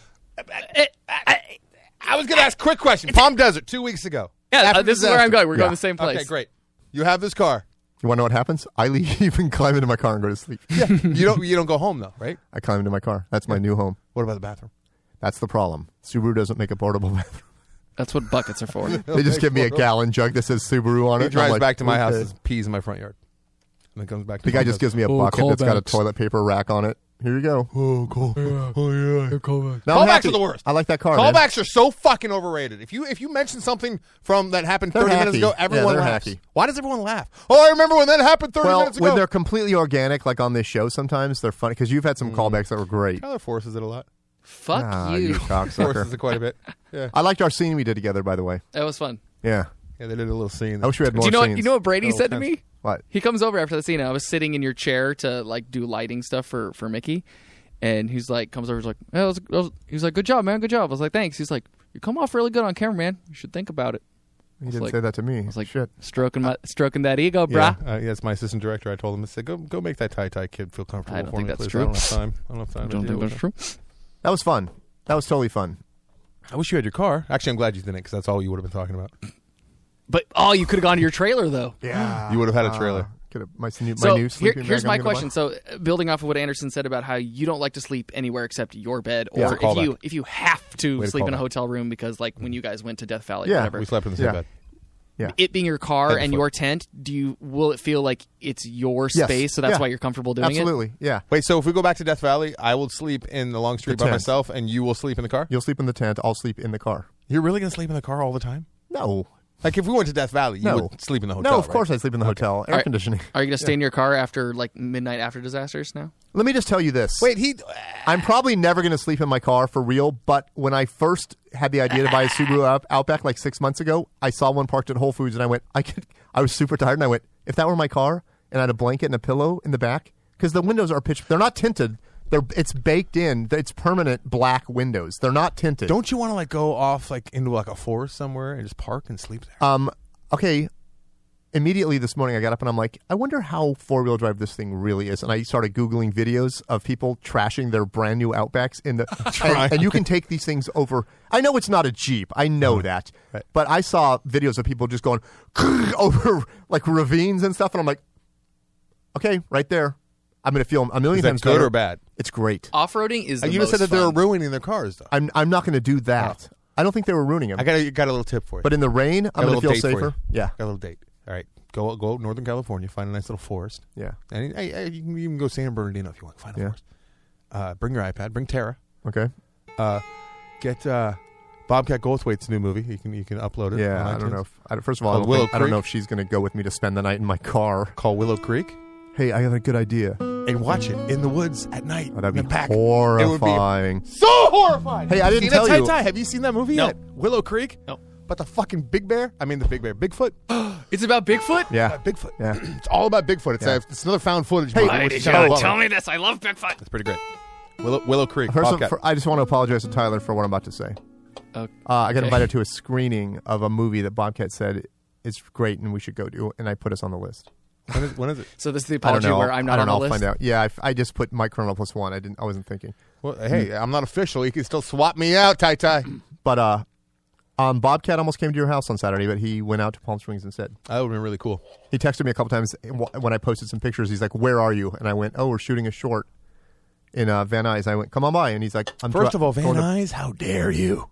I was going to ask a quick question. Palm Desert, two weeks ago. yeah, After uh, this is where disaster. I'm going. We're Yeah. going to the same place. Okay, great. You have this car. you want to know what happens? I leave and climb into my car and go to sleep. Yeah. you don't. You don't go home though, right? I climb into my car. That's my new home. What about the bathroom? That's the problem. Subaru doesn't make a portable bathroom. That's what buckets are for. They just give me a gallon jug that says Subaru on it. He and I'm drives like, back to my house, okay. and pees in my front yard, and then comes back. to The guy Palm just Desert. gives me a Oh, bucket that's got a callbacks. toilet paper rack on it. Here you go. Oh, cool. Oh yeah. Now I'm Callbacks happy. are the worst. I like that car. man. Callbacks are so fucking overrated. If you if you mention something from that happened They're thirty minutes hacky. ago, Yeah, everyone they're laughs. hacky. Why does everyone laugh? Oh, I remember when that happened thirty Well, minutes ago. when they're completely organic, like on this show, sometimes they're funny because you've had some callbacks that were great. Tyler forces it a lot. Fuck Ah, you. you Forces cocksucker. it quite a bit. Yeah, I liked our scene we did together, by the way. That was fun. Yeah. yeah. They did a little scene. I wish we had more Do you know what, scenes. you know what Brady Oh, said to tense. me? What? He comes over after the scene. I was sitting in your chair to like do lighting stuff for, for Mickey, and he's like comes over. He's like, hey, that was, that was, he's like, good job, man, good job. I was like, thanks. He's like, you come off really good on camera, man. You should think about it. He didn't like- say that to me. I was like, shit. stroking my stroking that ego, Yeah, brah. uh, yeah, it's my assistant director. I told him, I said, go go make that tie tie kid feel comfortable I don't for think me, that's please. true. I don't have time. I don't have time I to don't deal think with that's it. true. That was fun. That was totally fun. I wish you had your car. Actually, I'm glad you didn't because that's all you would have been talking about. But oh, you could have gone to your trailer though. Yeah. You would have had a trailer. Could have my, new- my So new here, sleeping here's bag my I'm gonna question. So uh, building off of what Anderson said about how you don't like to sleep anywhere except your bed, or Yeah. It's a if you callback. if you have to Way to sleep call in a back. hotel room because like when you guys went to Death Valley, Yeah. whatever. We slept in the same Yeah. bed. Yeah. It being your car Head to and foot. your tent, do you will it feel like it's your Yes. space? So that's Yeah. why you're comfortable doing Absolutely. Yeah. Wait, so if we go back to Death Valley, I will sleep in the long street The by tent. myself, and you will sleep in the car? You'll sleep in the tent. I'll sleep in the car. You're really going to sleep in the car all the time? No. Like, if we went to Death Valley, you No. would sleep in the hotel, No, of right? course I sleep in the hotel. Air All right. conditioning. it. Are you going to stay in your car after like midnight after disasters now? Let me just tell you this. Wait, he... I'm probably never going to sleep in my car for real, but when I first had the idea to buy a Subaru Out- Outback like six months ago, I saw one parked at Whole Foods and I went, I could, I was super tired and I went, if that were my car and I had a blanket and a pillow in the back, because the windows are pitch, they're not tinted. They're, it's baked in. It's permanent black windows. They're not tinted. Don't you want to, like, go off, like, into, like, a forest somewhere and just park and sleep there? Um, okay. Immediately this morning, I got up and I'm like, I wonder how four-wheel drive this thing really is. And I started Googling videos of people trashing their brand new Outbacks in the, and, and you can take these things over. I know it's not a Jeep. I know that. Right. But I saw videos of people just going over like ravines and stuff. And I'm like, okay, right there. I'm going to feel a million Is that times good better. or bad? It's great. Off roading is the You just most said that they were fun. ruining their cars, though. I'm, I'm not going to do that. I don't think they were ruining them. I got a, got a little tip for you. But in the rain, Got a I'm going to little feel date for safer. you. Yeah. Got a little date. All right. Go go out Northern California, find a nice little forest. Yeah. And hey, hey, you can even go San Bernardino if you want. Find a Yeah. forest. Uh, bring your iPad. Bring Tara. Okay. Uh, get uh, Bobcat Goldthwait's new movie. You can you can upload it. Yeah, on I don't iTunes. know. If, I, first of all, I Called don't, Willow think, I don't know Creek? if she's going to go with me to spend the night in my car. Call Willow Creek Hey, I got a good idea. and watch it in the woods at night. Oh, that'd in be the pack. horrifying. It would be so horrifying. Hey, I didn't seen tell it, Tai you. Tai? Have you seen that movie No. yet? Willow Creek. No. But the fucking Big Bear. I mean the Big Bear. Bigfoot. It's about Bigfoot? Yeah. Uh, Bigfoot. Yeah. It's all about Bigfoot. It's, Yeah. uh, it's another found footage. Hey, movie, why which did is you kind of not a Tell bummer. me this. I love Bigfoot. It's pretty great. Willow, Willow Creek. First of, Bobcat. for, I just want to apologize to Tyler for what I'm about to say. Okay. Uh, I got invited to a screening of a movie that Bobcat said is great and we should go do, and I put us on the list. when, is, when is it? So this is the I don't apology know. where I'm not I don't on know. the I'll list. find out. Yeah, I, I just put Mike Colonel plus one. I didn't. I wasn't thinking. Well, hey, I'm not official. You can still swap me out, Tai Tai. But uh, um, Bobcat almost came to your house on Saturday, but he went out to Palm Springs instead. That would have been really cool. He texted me a couple times when I posted some pictures. He's like, "Where are you?" And I went, "Oh, we're shooting a short in uh, Van Nuys." I went, "Come on by," and he's like, "I'm First dri- of all, Van going to- Nuys, how dare you?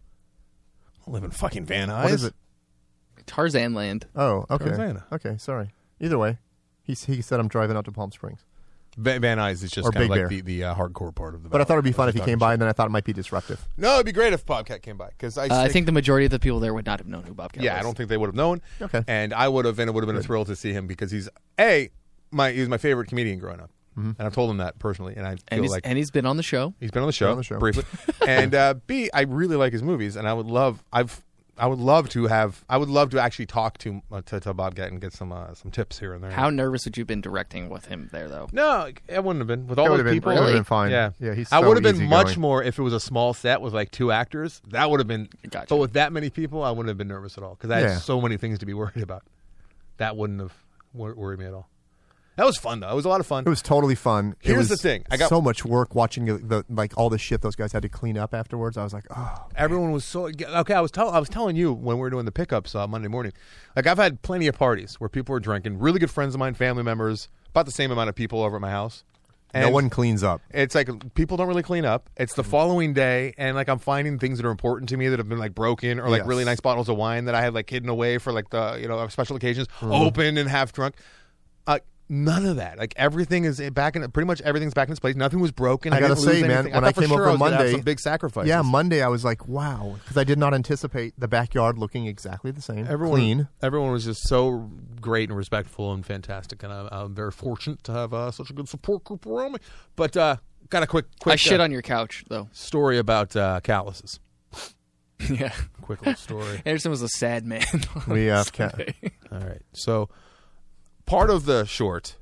I live in fucking Van Nuys. What is it? Tarzan Land. Oh, okay, Tarzana. okay. Sorry. Either way, he he said I'm driving out to Palm Springs. Van, Van Nuys is just Or kind of Big like Bear. the, the uh, hardcore part of the. But I thought it'd be fun Valley. if he came by, and then I thought it might be disruptive. No, it'd be great if Bobcat came by because I, Uh, I think the majority of the people there would not have known who Bobcat yeah, was. I don't think they would have known. Okay. And I would have, and it would have been a thrill to see him because he's a my he was my favorite comedian growing up, and I've told him that personally, and I And feel he's, like and he's been on the show. he's been on the show, on the show. briefly, and uh, B, I really like his movies, and I would love I've. I would love to have. I would love to actually talk to uh, to, to Bobcat and get some uh, some tips here and there. How nervous would you have been directing with him there, though? No, it wouldn't have been with all It those would've been- people. it would've Really? been fine. Yeah, yeah. He's I so would have been easygoing. much more if it was a small set with like two actors. That would have been. Gotcha. But with that many people, I wouldn't have been nervous at all because I Yeah. had so many things to be worried about. That wouldn't have wor- worried me at all. That was fun though. It was a lot of fun. It was totally fun. It Here's was the thing. I got- so much work watching the, the like all the shit those guys had to clean up afterwards. I was like, oh, Everyone was so okay. I was tell, I was telling you when we were doing the pickups uh, Monday morning. Like I've had plenty of parties where people were drinking. Really good friends of mine, family members, about the same amount of people over at my house. no And one cleans up. It's like people don't really clean up. It's the following day, and like I'm finding things that are important to me that have been like broken, or like Yes. really nice bottles of wine that I had like hidden away for like the you know special occasions, open and half drunk. Uh, none of that. Like everything is back in. Pretty much everything's back in its place. Nothing was broken. I gotta didn't lose say, man, anything. when I, I thought for came sure over I was gonna have Monday- some big sacrifices. Yeah, Monday I was like, wow, because I did not anticipate the backyard looking exactly the same. Everyone, clean. everyone was just so great and respectful and fantastic, and I'm, I'm very fortunate to have uh, such a good support group around me. But uh, got a quick, quick I shit uh, on your couch, though. story about uh, calluses. Yeah. Quick little story. Anderson was a sad man. We uh, ca- All right. So part of the short,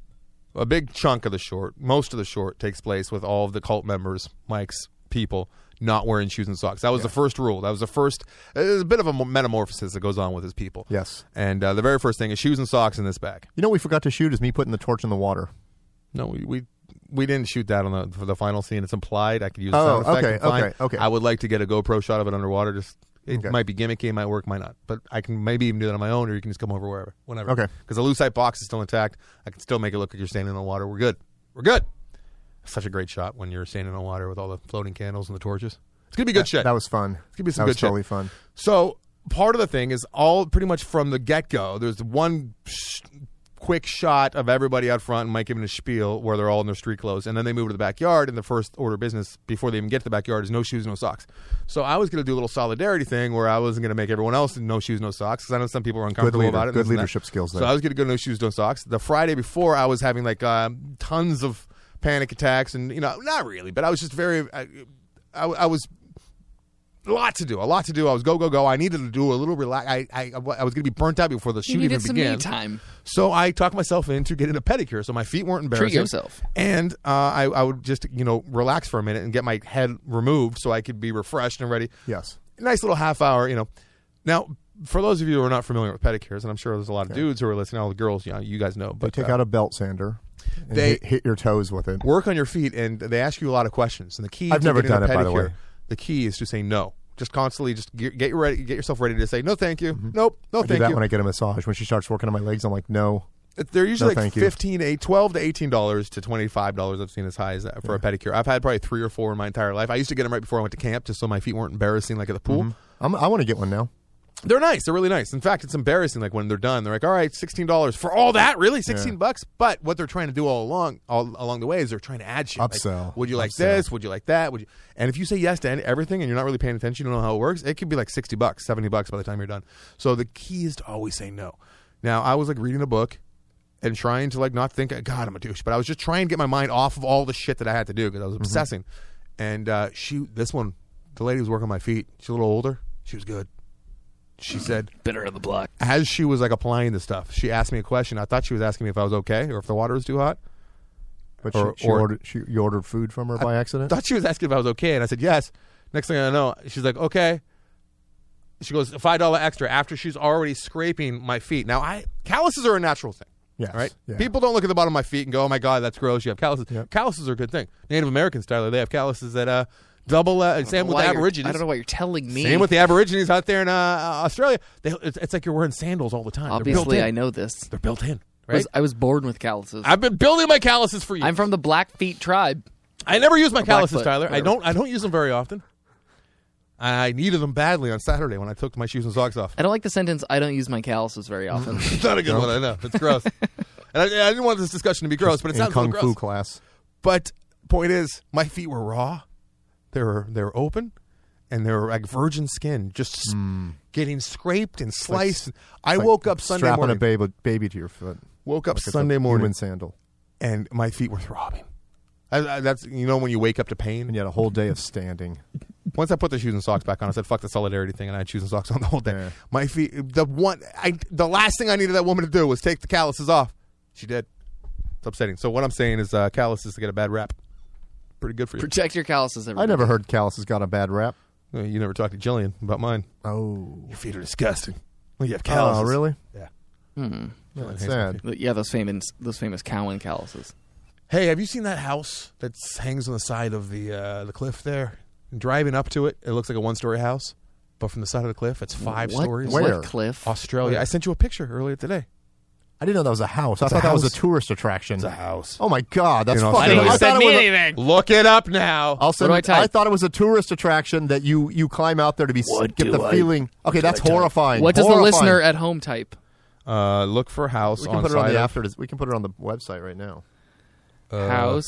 a big chunk of the short, most of the short takes place with all of the cult members, Mike's people, not wearing shoes and socks. That was the first rule. That was the first. There's a bit of a metamorphosis that goes on with his people. Yes. And uh, the very first thing is shoes and socks in this bag. You know what we forgot to shoot is me putting the torch in the water. No, we we, we didn't shoot that on the for the final scene. It's implied. I could use a Oh, sound effect. okay, and fine. okay, okay. I would like to get a GoPro shot of it underwater. Just it Okay. might be gimmicky, it might work, might not. But I can maybe even do that on my own, or you can just come over wherever, whenever. Okay. Because the lucite box is still intact. I can still make it look like you're standing in the water. We're good. We're good. Such a great shot when you're standing in the water with all the floating candles and the torches. It's gonna be good that, shit. That was fun. It's gonna be some that good was shit. totally fun. So part of the thing is all pretty much from the get go. There's one sh- quick shot of everybody out front and Mike giving a spiel where they're all in their street clothes, and then they move to the backyard. And the first order of business before they even get to the backyard is no shoes, no socks. So I was going to do a little solidarity thing where I wasn't going to make everyone else no shoes, no socks because I know some people are Good uncomfortable leader, about it. good this and that. leadership skills there. So I was going to go no shoes, no socks. The Friday before, I was having like uh, tons of panic attacks, and you know, not really, but I was just very. I, I, I was. A lot to do. A lot to do. I was go, go, go. I needed to do a little relax. I, I, I was going to be burnt out before the shoot You needed even some began. me time. So I talked myself into getting a pedicure, so my feet weren't embarrassing. Treat yourself. And uh, I, I would just, you know, relax for a minute and get my head removed so I could be refreshed and ready. Yes. Nice little half hour, you know. Now, for those of you who are not familiar with pedicures, and I'm sure there's a lot of Okay. dudes who are listening, all the girls, you know, you guys know. They But take uh, out a belt sander and they- hit, hit your toes with it. work on your feet, and they ask you a lot of questions. And the key I've to never getting done a it, by the pedicure, way. the key is to say no. Just constantly, just get, get, ready, get yourself ready to say, no, thank you. Nope, no, I do thank that you. when I get a massage. When she starts working on my legs, I'm like, no. They're usually No, like thank you. fifteen, eight, twelve to eighteen dollars to twenty five dollars. I've seen as high as that for a pedicure. I've had probably three or four in my entire life. I used to get them right before I went to camp, just so my feet weren't embarrassing, like at the pool. Mm-hmm. I'm, I want to get one now. They're nice. They're really nice. In fact, it's embarrassing. Like when they're done, they're like, "All right, sixteen dollars for all that? Really, sixteen Yeah. bucks?" But what they're trying to do all along, all along the way, is they're trying to add shit. Like, Upsell. would you like Upsell. this? Would you like that? Would you? And if you say yes to any, everything, and you're not really paying attention, you don't know how it works. It could be like sixty bucks, seventy bucks by the time you're done. So the key is to always say no. Now, I was like reading a book and trying to like not think, God, I'm a douche, but I was just trying to get my mind off of all the shit that I had to do because I was obsessing. And uh, she, this one, the lady was working on my feet. She's a little older. She was good. She said, Bitter of the block. as she was like applying the stuff, she asked me a question. I thought she was asking me if I was okay or if the water was too hot. But Or- she, she or- ordered, she, you ordered food from her by accident? I thought she was asking if I was okay, and I said yes. Next thing I know, she's like, okay. She goes, five dollars extra after she's already scraping my feet. Now, I calluses are a natural thing. Yes. Right? Yeah. People don't look at the bottom of my feet and go, oh my God, that's gross. You have calluses. Yep. Calluses are a good thing. Native Americans, Tyler, they have calluses that uh, double, uh, same with Why the you're- Aborigines. I don't know why you're telling me. Same with the Aborigines out there in uh, Australia. They, it's, it's like you're wearing sandals all the time. They're built Obviously, in. I know this. They're built in. I Right? was, I was born with calluses. I've been building my calluses for years. I'm from the Blackfeet tribe. I never use my Or calluses, Blackfoot, Tyler. I whatever. don't. I don't use them very often. I needed them badly on Saturday when I took my shoes and socks off. I don't like the sentence, I don't use my calluses very often. It's not a good one. I know it's gross. And I, I didn't want this discussion to be gross, but it in sounds a Kung little Fu gross. class. But point is, my feet were raw. They were they were open, and they were like virgin skin, just s- getting scraped and sliced. I It's like woke up Sunday strapping morning. a baby, baby to your foot. woke up Like it's a Sunday morning, Human sandal. and my feet were throbbing. I, I, that's you know when you wake up to pain. And you had a whole day of standing. Once I put the shoes and socks back on, I said, "Fuck the solidarity thing," and I had shoes and socks on the whole day. Yeah. My feet, the one, I, the last thing I needed that woman to do was take the calluses off. She did. It's upsetting. So what I'm saying is, uh, calluses to get a bad rap. Pretty good for you. Protect your calluses, I everybody. never heard calluses got a bad rap. Uh, You never talked to Jillian about mine. Oh. Your feet are disgusting. Well, you have calluses. Oh, really? Yeah. Hmm. Jillian That's hates my sad. feet. Yeah, those famous those famous Cowan calluses. Hey, have you seen that house that hangs on the side of the uh, the cliff there? Driving up to it, it looks like a one story house, but from the side of the cliff, it's five what, stories. Where? What cliff? Australia. Where? I sent you a picture earlier today. I didn't know that was a house. I It's thought a that was a house. tourist attraction. It's a house. Oh my God, that's In fucking. Australia. I It thought it was a- Look it up now. I'll send What do I it- type? I thought it was a tourist attraction that you you climb out there to be What get do the I- feeling. Okay, that's I type? horrifying. What does the Horrifying. listener at home type? Uh, look for house We can on put it on side the of- after. We can put it on the website right now. uh, House.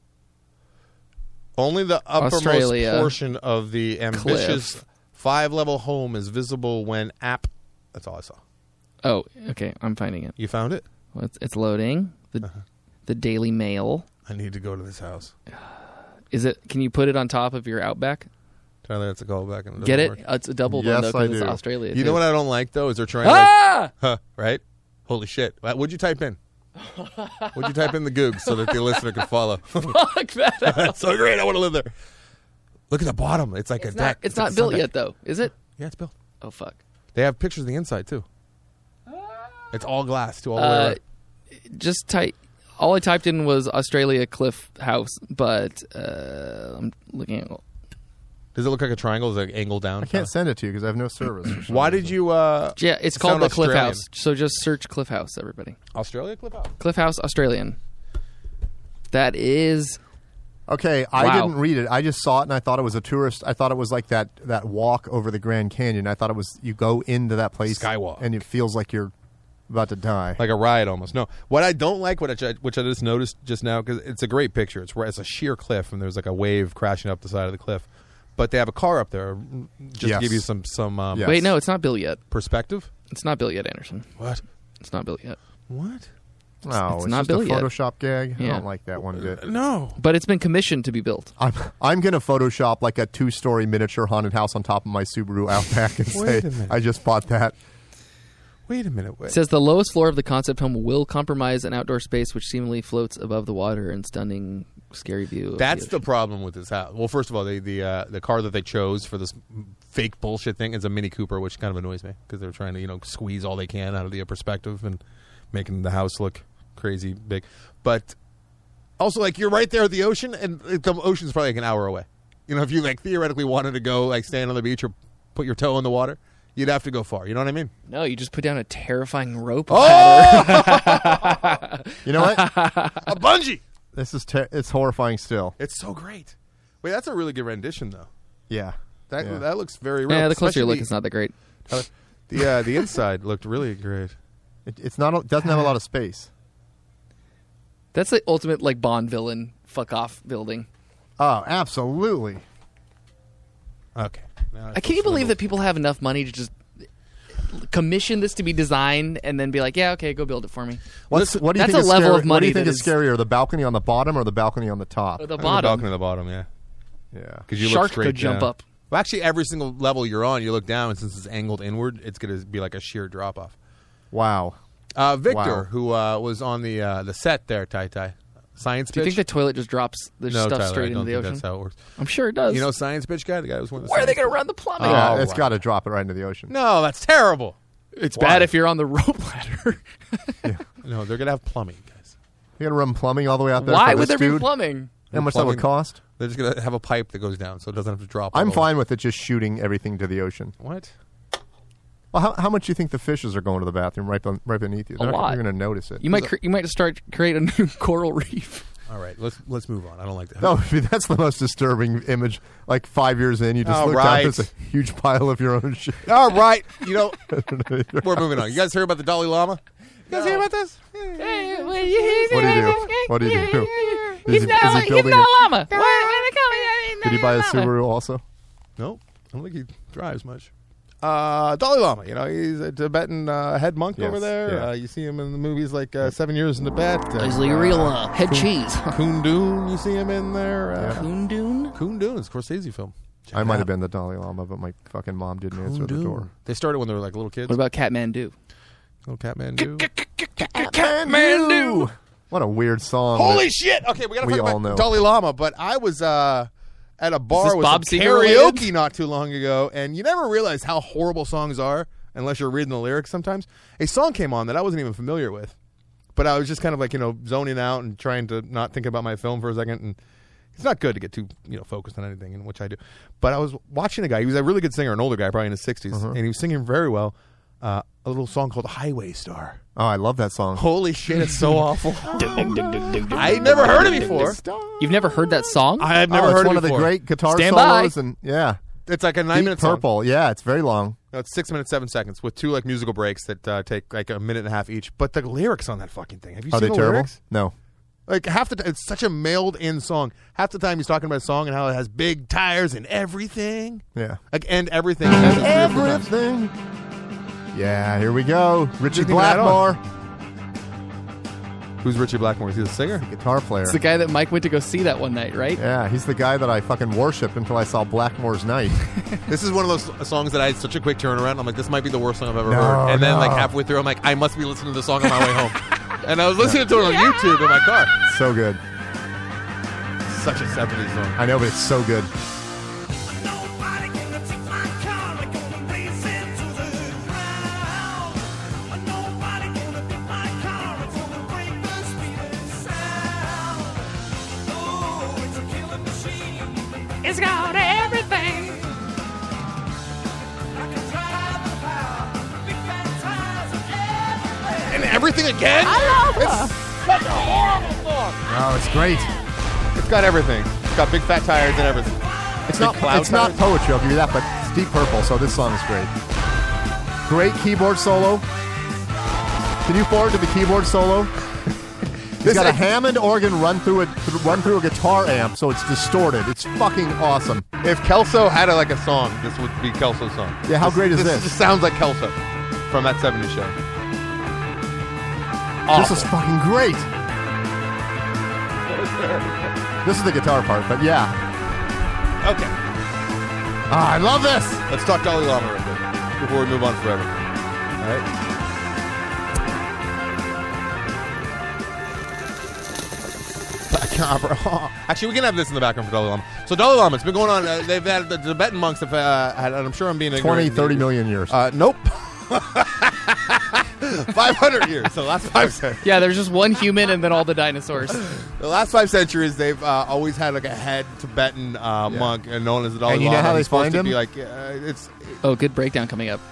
Only the uppermost Australia. portion of the ambitious Cliff. five level home is visible when app. That's all I saw. Oh, okay. I'm finding it. You found it? Well, it's, it's loading. The Uh-huh. the Daily Mail. I need to go to this house. Is it? Can you put it on top of your Outback? Tyler, that's a call back. And Get doesn't it? work. Uh, it's a double Yes, one though I because it's do. Australia. You too. know what I don't like though is they're trying to Ah! like, huh, right? Holy shit! What'd you type in? What'd you type in the Goog so that the listener can follow? Fuck that. That's so great. I want to live there. Look at the bottom. It's like It's a not, deck. it's like not a built sun yet, deck. though. Is it? Yeah, it's built. Oh, fuck. They have pictures of the inside too. It's all glass too. All the way Uh, around. just type. All I typed in was Australia Cliff House, but uh, I'm looking at. Does it look like a triangle? Is it angled down? I can't send it to you because I have no service. for some Why did reason. you? Uh, Yeah, it's Sound called the Cliff Australian. House. So just search Cliff House, everybody. Australia Cliff House. Cliff House Australian. That is. Okay, I Wow. didn't read it. I just saw it and I thought it was a tourist. I thought it was like that that walk over the Grand Canyon. I thought it was you go into that place Skywalk. and it feels like you're about to die. Like a ride almost. No, what I don't like, what I, which I just noticed just now, because it's a great picture. It's it's a sheer cliff, and there's like a wave crashing up the side of the cliff. But they have a car up there, just Yes. to give you some some um, Yes. Wait, no, it's not built yet. perspective. It's not built yet, Anderson. What? It's not built yet. What? Oh, it's it's, not just built a yet. Photoshop gag. I Yeah. don't like that one bit. No. But it's been commissioned to be built. I'm I'm gonna Photoshop like a two story miniature haunted house on top of my Subaru Outback and Wait say a minute. I just bought that. Wait a minute. Wait. It says the lowest floor of the concept home will compromise an outdoor space which seemingly floats above the water and stunning, scary view. Of That's the, the ocean. problem with this house. Well, first of all, the the uh, the car that they chose for this fake bullshit thing is a Mini Cooper, which kind of annoys me because they're trying to you know squeeze all they can out of the perspective and making the house look crazy big. But also, like you're right there at the ocean, and the ocean's probably like an hour away. You know, if you like theoretically wanted to go like stand on the beach or put your toe in the water, you'd have to go far. You know what I mean? No, you just put down a terrifying rope. Oh, You know what? a bungee! This is ter- it's horrifying still. It's so great. Wait, that's a really good rendition, though. Yeah. That Yeah. that looks very real. Yeah, the closer you look, especially- it's not that great. Uh, the uh, the inside looked really great. It, it's not. It doesn't have a lot of space. That's the ultimate like Bond villain fuck off building. Oh, absolutely. Okay. Now I can't believe that people have enough money to just commission this to be designed and then be like, yeah, okay, go build it for me. What's, Listen, what do you that's think a is level scary- of What do money you think that is is- scarier, the balcony on the bottom or the balcony on the top? The The bottom. balcony at the bottom, yeah. Yeah. Because you Shark look straight could jump down. up. Well, actually, every single level you're on, you look down, and since it's angled inward, it's going to be like a sheer drop off. Wow. Uh, Victor, Wow. who uh, was on the uh, the set there, Tai Tai, Science Do you Bitch. think the toilet just drops the no, stuff Tyler, straight I into don't the think ocean? that's how it works. I'm sure it does. You know, Science Bitch guy, the guy who was one of the. where are they science going to run the plumbing? Oh, Yeah, right. it's got to drop it right into the ocean. No, that's terrible. It's Why? bad if you're on the rope ladder. No, they're going to have plumbing, guys. You got to run plumbing all the way out there. Why for would this there be dude? plumbing? How much that would Plumbing. cost? They're just going to have a pipe that goes down, so it doesn't have to drop. all I'm over. fine with it just shooting everything to the ocean. What? Well, how, how much do you think the fishes are going to the bathroom right, on, right beneath you? A They're not lot. going to notice it. You might cre- you might start create a new coral reef. All right, let's let's move on. I don't like that. No, that's the most disturbing image. Like five years in, you just All look right. down, there's a huge pile of your own shit. All right, you know, we're moving on. You guys heard about the Dalai Lama? You guys hear about this? What do you do? What do you do? Is he, is he building not it? a llama. Did he buy a Subaru also? No, I don't think he drives much. Uh, Dalai Lama, you know, he's a Tibetan uh, head monk Yes, over there. yeah. Uh, you see him in the movies like uh, Seven Years in Tibet. Uh, He's like a real uh, head cheese. Kundun, you see him in there. Uh, Yeah. Kundun? Kundun is a Scorsese film. Check I it might out. have been the Dalai Lama, but my fucking mom didn't answer the Kundun. door. They started when they were like little kids. What about Kathmandu? Little Kathmandu. Kathmandu! What a weird song. Holy shit! Okay, we gotta We talk all about know. Dalai Lama, but I was uh, at a bar this with Bob some Seger karaoke related? not too long ago, and you never realize how horrible songs are unless you're reading the lyrics sometimes. A song came on that I wasn't even familiar with, but I was just kind of like, you know, zoning out and trying to not think about my film for a second, and it's not good to get too, you know, focused on anything, in which I do. But I was watching a guy, he was a really good singer, an older guy, probably in his sixties, Uh-huh. and he was singing very well, uh, a little song called Highway Star. Oh, I love that song. Holy shit, it's so awful. I never heard it before. You've never heard that song? I have never oh, it's heard one it of the before. great guitar Stand by. solos, and yeah, It's like a nine Deep minute song. Purple. Yeah, it's very long. No, it's six minutes, seven seconds with two like musical breaks that uh, take like a minute and a half each. But the lyrics on that fucking thing, have you Are seen they the terrible? lyrics? No. Like half the time, it's such a mailed in song. Half the time he's talking about a song and how it has big tires and everything. Yeah. Like, and everything. He says it three or four times. Everything. Yeah, here we go. Richie think of that Blackmore, Who's Richie Blackmore? Is he the singer? guitar player. It's the guy that Mike went to go see that one night, right? Yeah, he's the guy that I fucking worshipped until I saw Blackmore's Night. This is one of those songs that I had such a quick turnaround. I'm like, this might be the worst song I've ever No, heard. And then no. like halfway through, I'm like, I must be listening to the song on my way home. And I was listening to it on YouTube in my car. So good. Such a seventies song. I know, but it's so good. It's got everything. And everything again? I love her. It's such a horrible song. Oh, it's great. It's got everything. It's got big fat tires and everything. It's Big not. cloud It's not tires. poetry. I'll give you that. But it's Deep Purple. So this song is great. Great keyboard solo. Can you forward to the keyboard solo? He's got a Hammond organ run through a th- run through a guitar amp, so it's distorted. It's fucking awesome. If Kelso had a, like a song, this would be Kelso's song. Yeah, how great is this? This just sounds like Kelso from that seventies show. This is fucking great. This is the guitar part, but yeah. Okay. Ah, I love this. Let's talk Dalai Lama real quick before we move on forever. All right. Actually, we can have this in the background for Dalai Lama. So Dalai Lama, it's been going on. Uh, they've had the Tibetan monks have uh, had. And I'm sure I'm being ignorant. twenty, thirty million years. Uh, nope. five hundred years. So the last five centuries. Yeah, there's just one human and then all the dinosaurs. The last five centuries, they've uh, always had like a head Tibetan uh, Yeah. monk uh, known as the Dalai And you know Lama. how they He's supposed find to him? Be like, uh, it's Oh, good breakdown coming up.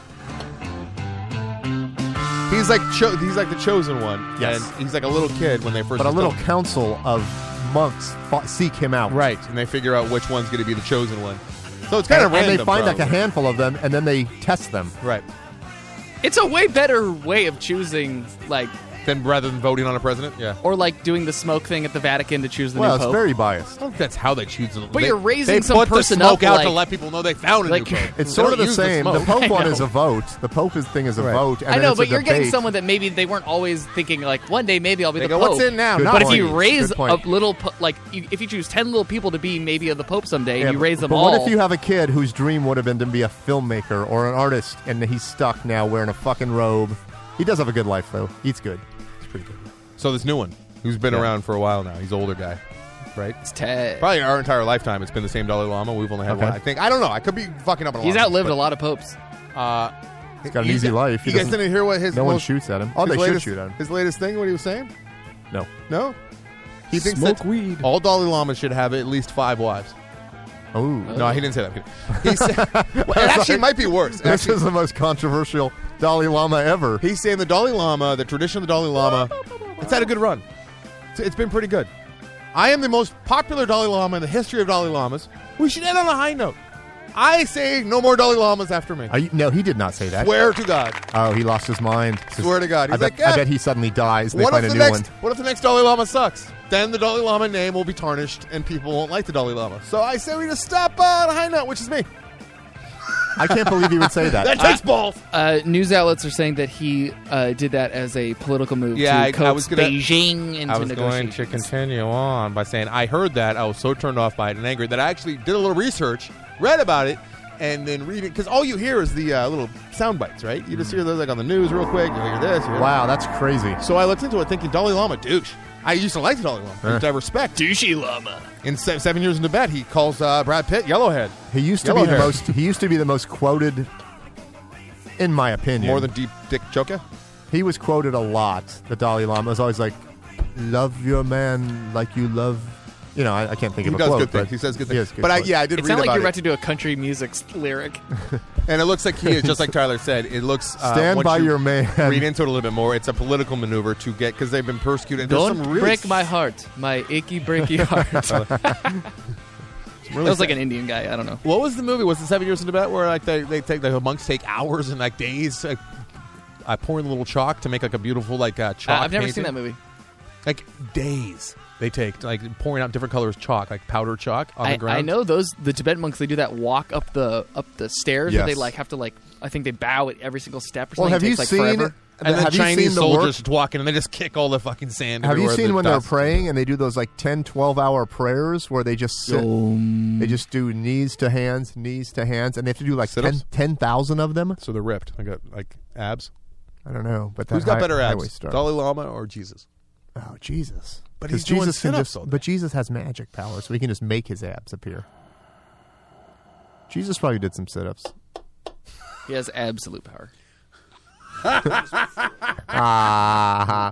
he's like cho- he's like the chosen one. Yes. And he's like a little kid when they first. But a little discovered- council of monks fought, seek him out. right, and they figure out which one's going to be the chosen one. So it's kind And, of and random. they find like a probably. handful of them, and then they test them. Right. It's a way better way of choosing, like, Then rather than voting on a president, yeah. or like doing the smoke thing at the Vatican to choose the Well, new it's pope. very biased. I don't think that's how they choose them. But they, you're raising they some put person the smoke up, out like- to let people know they found a like- new pope. It's They sort of don't the use same. The, smoke. Pope I one know. is a vote. The Pope is thing is a Right. vote. And I then know, it's a but you're getting debate. someone that maybe they weren't always thinking like, one day maybe I'll be They the go, pope. what's in now? Good Not But if point. you raise Good a point. little, po- like, you, if you choose ten little people to be maybe the pope someday, Yeah, and you raise them but all. what if you have a kid whose dream would have been to be a filmmaker or an artist, and he's stuck now wearing a fucking robe? He does have a good life, though. Eats good. It's pretty good. So this new one, who's been Yeah. around for a while now. He's an older guy, right? It's Ted. Probably our entire lifetime, it's been the same Dalai Lama. We've only had Okay. one, I think. I don't know. I could be fucking up on a He's lot of outlived this, a lot of popes. but, Uh, He's got an he's- easy life. He You guys doesn't- didn't hear what his No one most- shoots at him. Oh, his they latest, should shoot at him. His latest thing, what he was saying? No. No? He thinks Smoke that weed. all Dalai Lamas should have at least five wives. Oh. No, he didn't say that. He said, well, it actually might be worse. This Actually, is the most controversial Dalai Lama ever. he's saying the Dalai Lama, the tradition of the Dalai Lama, it's had a good run. It's, it's been pretty good. I am the most popular Dalai Lama in the history of Dalai Lamas. We should end on a high note. I say no more Dalai Lamas after me. Are you, no, he did not say that. Swear to God. Oh, he lost his mind. Swear to God. I He's bet, like, yeah. I bet he suddenly dies and they What find if, a the new next, one. what if the next Dalai Lama sucks? Then the Dalai Lama name will be tarnished and people won't like the Dalai Lama. So I say we just stop uh, on a high note, which is me. I can't believe he would say that. That takes balls. Uh, news outlets are saying that he uh, did that as a political move Yeah, I- I to coax was gonna- Beijing into I was going to negotiations. continue on by saying I heard that. I was so turned off by it and angry that I actually did a little research, read about it, and then read it. Because all you hear is the uh, little sound bites, right? You just hear those like on the news real quick. You hear this. You hear Wow, that's crazy. So I looked into it thinking Dalai Lama, douche. I used to like the Dalai Lama, Huh. which I respect. Douchey Lama. In se- seven years in Tibet, he calls uh, Brad Pitt Yellowhead. He used to Yellow be the hair. most. He used to be the most quoted, in my opinion. More than Deep Dick Choka. He was quoted a lot. The Dalai Lama was always like, "Love your man like you love." You know, I, I can't think He of a does quote. good things. but He says good he things. has good but I, quotes. yeah, I did It read sounds like about you're it. about to do a country music lyric. And it looks like he is, just like Tyler said, it looks... Uh, Stand once by you your man. Read into it a little bit more. It's a political maneuver to get... Because they've been persecuted. There's Don't some really break my heart, my achy breaky heart. that really was like sad- an Indian guy. I don't know. What was the movie? Was it Seven Years in Tibet where like they, they take the monks take hours and like days like, uh, pouring a little chalk to make like a beautiful like uh, Uh, chalk I've never painting? seen that movie. Like days they take like pouring out different colors chalk, like powder chalk on I, the ground. I know those the Tibetan monks. They do that walk up the up the stairs. Where Yes. they like have to like. I think they bow at every single step or Well, something. have it you takes, like, seen? forever. And then have you Chinese seen the soldiers work? walking and they just kick all the fucking sand. Have you everywhere, seen the when they're dust. praying and they do those like ten, twelve hour prayers where they just sit? They just do knees to hands, knees to hands, and they have to do like ten Sit-ups? ten thousand of them. So they're ripped. I got like abs. I don't know, but that Who's got high- better highway abs, star. Dalai Lama or Jesus? Oh, Jesus! But 'Cause he's doing Jesus can sit-ups just, all day. but Jesus has magic power, so he can just make his abs appear. Jesus probably did some sit-ups. He has absolute power. Ah.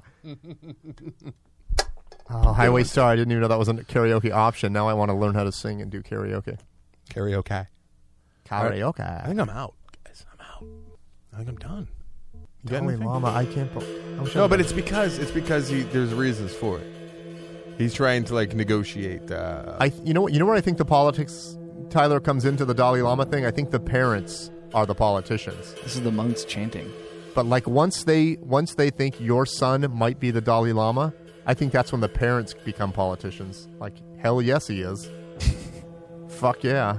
Oh, Highway Star! I didn't even know that was a karaoke option. Now I want to learn how to sing and do karaoke. Karaoke. Karaoke. I think I'm out, guys. I'm out. I think I'm done. You got Dalai anything? Lama, I can't. Bel- I wish I No, but was- it's because it's because he there's reasons for it. He's trying to like negotiate. Uh, I. You know what? You know where I think the politics, Tyler, comes into the Dalai Lama thing. I think the parents are the politicians. This is the monks chanting. But like once they once they think your son might be the Dalai Lama, I think that's when the parents become politicians. Like hell yes, he is. Fuck yeah.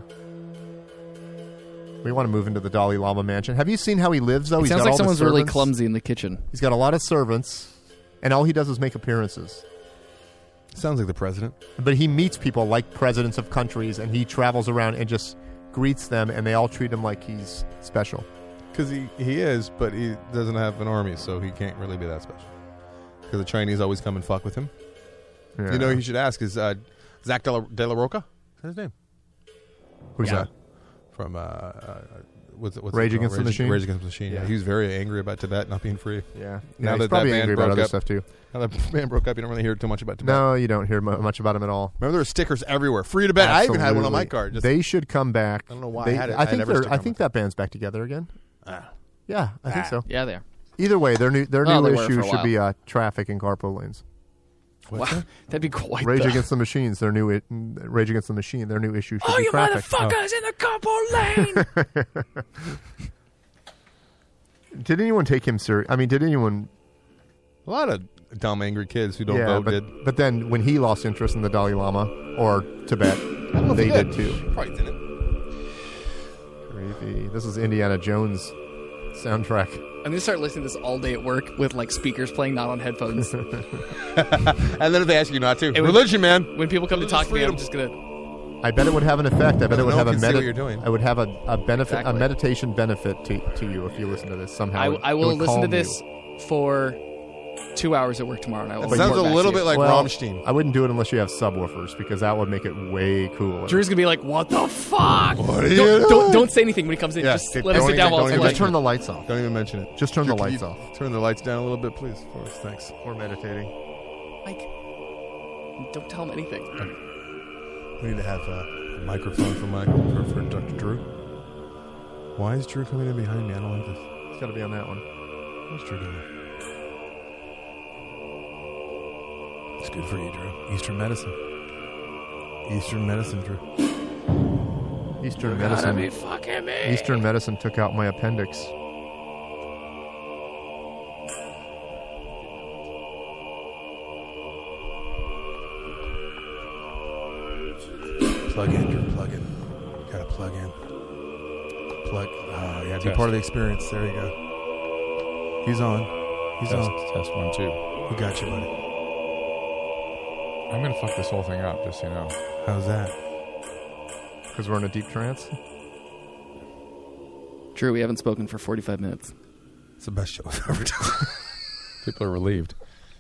We want to move into the Dalai Lama mansion. Have you seen how he lives though? It He's sounds got like all the someone's really servants. clumsy in the kitchen. He's got a lot of servants, and all he does is make appearances. sounds like the president. But he meets people like presidents of countries, and he travels around and just greets them, and they all treat him like he's special. Because he, he is, but he doesn't have an army, so he can't really be that special. Because the Chinese always come and fuck with him. Yeah. You know, who you should ask is uh, Zach De La, De La Roca. Is that his name? Who's Yeah. that? From uh, uh, what's it? What's Rage it Against called? the Rage, Machine? Rage Against the Machine. Yeah. Yeah. He was very angry about Tibet not being free. Yeah. Now yeah, that he's probably that band angry about broke other up- stuff too. Now that band broke up, you don't really hear too much about Tibet. No, you don't hear mu- much about him at all. Remember there were stickers everywhere. Free Tibet. I even had one on my Absolutely. card. Just, They should come back. I don't know why I They- had it. I I had think every they're. sticker I on think my- that band's back together again. Ah. Yeah, I think Ah. so. Yeah, they are. Either way, their new their Oh, new they were issue for a should while. be uh, traffic and carpool lanes. What's Wow, that? that'd be quite. Rage the... Against the Machines. Their new it, Rage Against the Machine. Their new issue should Oh, be you traffic. motherfuckers in the carpool lane! Did anyone take him serious? I mean, did anyone? A lot of dumb, angry kids who don't yeah, vote but, did. but then when he lost interest in the Dalai Lama or Tibet, they did too. Probably didn't. Creepy. This is Indiana Jones soundtrack. I'm gonna start listening to this all day at work with like speakers playing, not on headphones. And then if they ask you not to, would- religion, man. When people come to talk to me, I'm just gonna. I bet it would have an effect. I bet it would No have one a can see what medi- you're doing. I would have a, a benefit, Exactly. a meditation benefit to, to you if you listen to this somehow. I, It- I it will would listen to calm this you. for two hours at work tomorrow, and I will. That sounds report a back little to you. bit like Well, Rammstein. I wouldn't do it unless you have subwoofers because that would make it way cooler. Drew's gonna be like, "What the fuck?" What are you don't, doing? don't don't say anything when he comes in. Yeah, just don't let him sit even- down while don't it's and even just playing. turn the lights off. Don't even mention it. Just turn the Can lights you off. Turn the lights down a little bit, please, for us. Thanks. We're meditating. Mike, don't tell him anything. We need to have uh, a microphone for Mike for, for Doctor Drew. Why is Drew coming in behind me? I don't like this. It's got to be on that one. What's Drew doing? It's good for you, Drew. Eastern medicine. Eastern medicine, Drew. Eastern Gotta medicine. be fucking me. Eastern medicine took out my appendix. Plug in, Drew. Plug in. Gotta plug in. Plug. Oh, yeah. Be Test. part of the experience. There you go. He's on. He's Test, on. test one, two. We got you, buddy. I'm going to fuck this whole thing up, just so you know. How's that? Because we're in a deep trance. Drew, we haven't spoken for forty-five minutes. It's the best show I've ever done. People are relieved.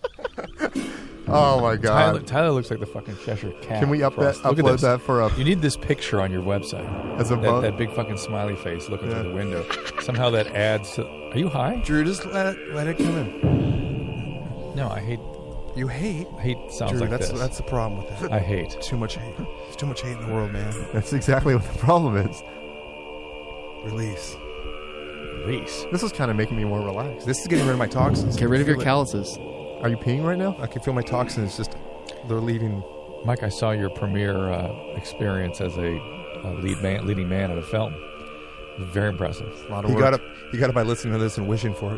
Oh my Tyler, god! Tyler looks like the fucking Cheshire Cat. Can we up for that, us. Look at upload this. that for a You need this picture on your website. as a That, bug? that big fucking smiley face looking Yeah. through the window. Somehow that adds to... Are you high? Drew, just let it, let it come in. No, I hate... You hate. I hate sounds Drew, like that's this. that's the problem with that. I hate. Too much hate. There's too much hate in the world, man. That's exactly what the problem is. Release. Reese. This is kind of making me more relaxed. This is getting rid of my toxins. Get rid of your Feel it. calluses. Are you peeing right now? I can feel my toxins just, they're leaving. Mike, I saw your premiere uh, experience as a, a lead man, leading man at a film. Very impressive. A lot of You work. got it. You got it by listening to this and wishing for it.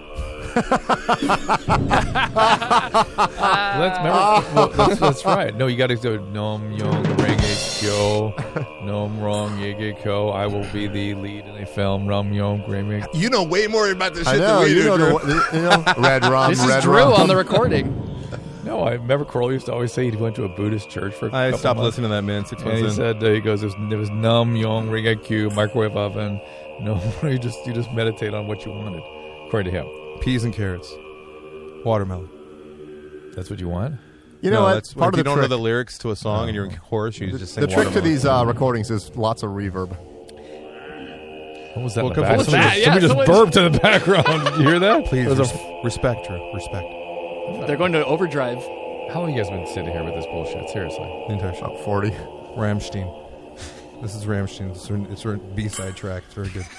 Well, that's, remember, well, that's, that's right. No, you got to go Nom Yong Renge Kyo. Nom Rong Yege Ko. I will be the lead in a film. Nom Yong Renge. You know way more about this I shit know. than we You do, know, Drew. the, you know, red rum, This is red Drew rum. on the recording. No, I remember Kroll used to always say he went to a Buddhist church for a I couple stopped months. listening to that man six And he months in. said, uh, he goes, it was, it was Nom Yong Renge Q, microwave oven. No, you just you just meditate on what you wanted, according to him. Peas and carrots. Watermelon. That's what you want? You know no, what? That's, Part if of you the don't trick. know the lyrics to a song and you're in chorus, you the, just sing the trick to watermelon. these uh, recordings is lots of reverb. What was that? Well, in the come- back? what's Somebody, that? just, somebody Yeah, just someone- burped in the background. Did you hear that? Please, There was res- a- respect, Drew. Respect. They're going to overdrive. how long you guys been sitting here with this bullshit? Seriously. The entire show. About forty. Rammstein. This is Rammstein. It's a, it's a B-side track. It's very good.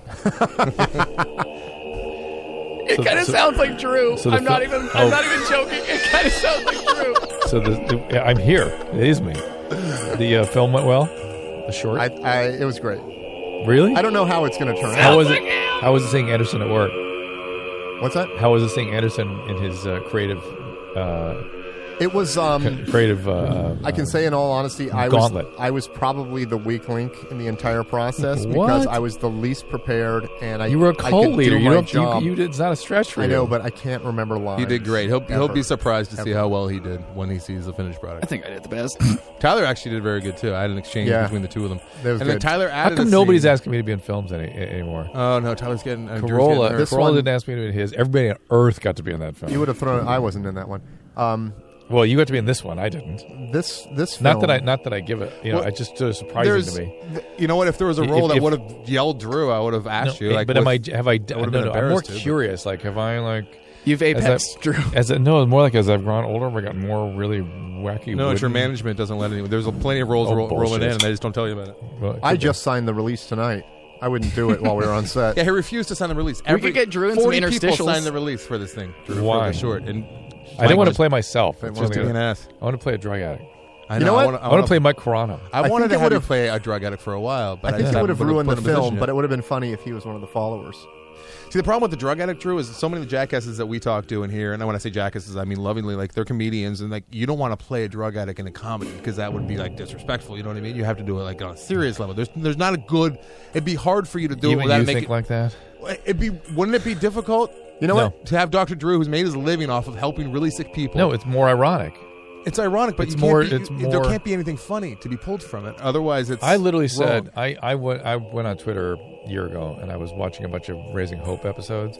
It So- kind of so- sounds like Drew. so the I'm not fil- even. I'm oh. not even joking. It kind of sounds like Drew. So the, the, yeah, I'm here. It is me. The uh, film went well. The short. I, I, it was great. really? I don't know how it's going to turn How out. was it? How was it seeing Anderson at work? What's that? How was it seeing Anderson in his uh, creative, uh, It was. Um, creative? Uh, I can say, in all honesty, I Gauntlet. was I was probably the weak link in the entire process What? because I was the least prepared, and I you were a I cult could leader. Do You my don't. job. You, you did, it's not a stretch for I you. know, but I can't remember lines. He did great. He'll he'll ever. be surprised to see Ever. how well he did when he sees the finished product. I think I did the best. Tyler actually did very good too. I had an exchange Yeah. between the two of them. That was and then good. Tyler How added. come a nobody's scene. asking me to be in films any, anymore? Oh no, Tyler's getting uh, Drew's Corolla. getting This Corolla one- didn't ask me to be in his. Everybody on Earth got to be in that film. You would have thrown. I wasn't in that one. Um, well, you got to be in this one. I didn't. this this Not film, that I. Not that I give it. You know, Well, I just uh, surprising There's, to me. th- you know what? If there was a If- role that if- would have yelled Drew, I would have asked No, you. Like, but am I? with- Have I? would've no, been no, I'm more embarrassed to, but- curious. Like, have I like? You've As apexed, I- Drew. As a, no, more like as I've grown older, I've got more really wacky. No, it's your wooden- management doesn't let anyone. There's a plenty of roles Oh, ro- rolling in, bullshit. and they just don't tell you about it. Well, it I could be. just signed the release tonight. I wouldn't do it while we were on set. Yeah, he refused to sign the release. We could get Drew in some forty people interstitials. signed the release for this thing. Drew, Why? For the short, and I didn't want to Mike play myself. They It's just just to be an gonna- ass. I want to play a drug addict. I You know I what? wanna- I want to play Mike Carano. I, I wanted think to it have you would've- play a drug addict for a while, but I think just it would haven't have been ruined put the in a position film, yet. but it would have been funny if he was one of the followers. See, the problem with the drug addict, Drew, is so many of the jackasses that we talk to in here, and when I say jackasses, I mean lovingly, like they're comedians, and like you don't want to play a drug addict in a comedy because that would be like disrespectful. You know what I mean? You have to do it like on a serious level. There's, there's not a good. It'd be hard for you to do it Even without you making. think like that? It'd be. Wouldn't it be difficult? You know No. what? To have Doctor Drew, who's made his living off of helping really sick people. No, it's more ironic. it's ironic, but it's you can't more- be- it's you- there more- can't be anything funny to be pulled from it. Otherwise, it's. I literally wrong. said I, I went I went on Twitter a year ago and I was watching a bunch of Raising Hope episodes.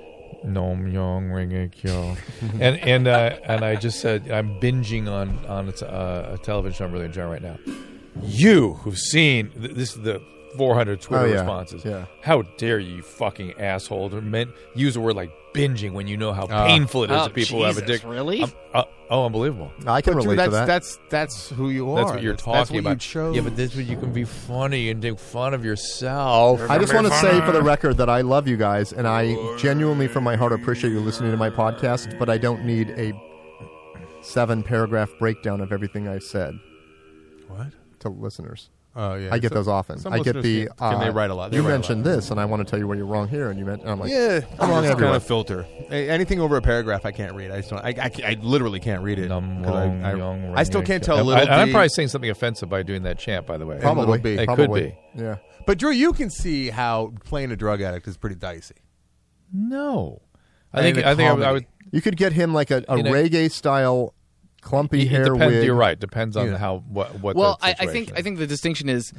Nom Yong Ring Kyo, and and uh, and I just said I'm binging on on a, t- uh, a television show I'm really enjoying right now. You who've seen th- this is the four hundred Twitter Oh, yeah. responses. Yeah. How dare you, you fucking asshole! Or meant use a word like binging when you know how Ah. painful it is Oh, to people who have Jesus, addiction. really? Um, uh, oh, unbelievable! I can But Drew, relate to that's, that. that's that's who you are. That's what you're That's- talking that's what about. You chose. Yeah, but this way you can be funny and make fun of yourself. I just want to say for the record that I love you guys, and I genuinely, from my heart, appreciate you listening to my podcast. But I don't need a seven-paragraph breakdown of everything I've said what? to listeners. Oh yeah, I get So- those often. some I get listeners the. can- can they write a lot? They You write a mentioned lot. this, and I want to tell you where you're wrong here, and you meant. And I'm like, Yeah, I'm wrong it's everywhere. kind of filter. A- Anything over a paragraph, I can't read. I just don't. I, I, can't- I literally can't read it. Num 'Cause I, wrong, I- young, I still ring, can't yeah. tell a little. I, I'm D. probably saying something offensive by doing that chant. By the way, probably. little B. It could probably. be. Yeah. But Drew, you can see how playing a drug addict is pretty dicey. No, I And think a I think I would, I comedy. would. You could get him like a, a In a- reggae style clumpy It hair depends. wig. You're right. Depends on Yeah. how what what. Well, the I, I think situation I is. think the distinction is,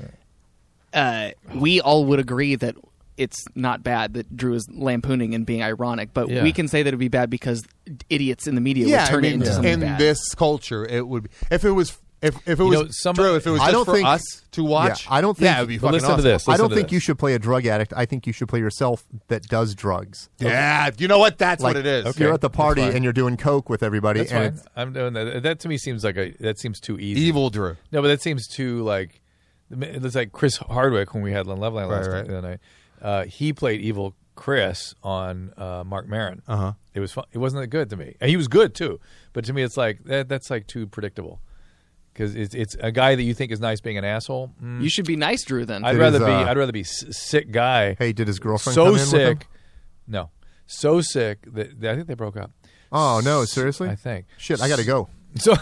uh, we all would agree that it's not bad that Drew is lampooning and being ironic, but Yeah. we can say that it'd be bad because idiots in the media Yeah, would turn I it mean, into something in bad. this culture, it would. Be, if it was, if if it You was know, some- Drew, if it was I just don't for think- us to watch, Yeah, I don't think- Yeah, it would be But fucking listen to awesome. this. I don't Listen to think this. you should play a drug addict. I think you should play yourself that does drugs. Yeah, you know what? That's Like, what it is. Okay. You're at the party that's fine. and you're doing coke with everybody, That's and fine. it's, I'm doing that. That to me seems like a that seems too easy. Evil Drew. No, but that seems too like it's like Chris Hardwick when we had on Loveline last Right, night. right. The other night. Uh, he played evil Chris on uh, Mark Maron. Uh huh. It was fun. It wasn't that good to me. And he was good too, but to me, it's like that, that's like too predictable because it's it's a guy that you think is nice being an asshole. Mm, You should be nice, Drew. Then I'd Did rather his, be uh, I'd rather be s- sick guy. hey, did his girlfriend so come in with him? sick. No, so sick that, that I think they broke up. Oh no, seriously? I think Shit, I got to go. so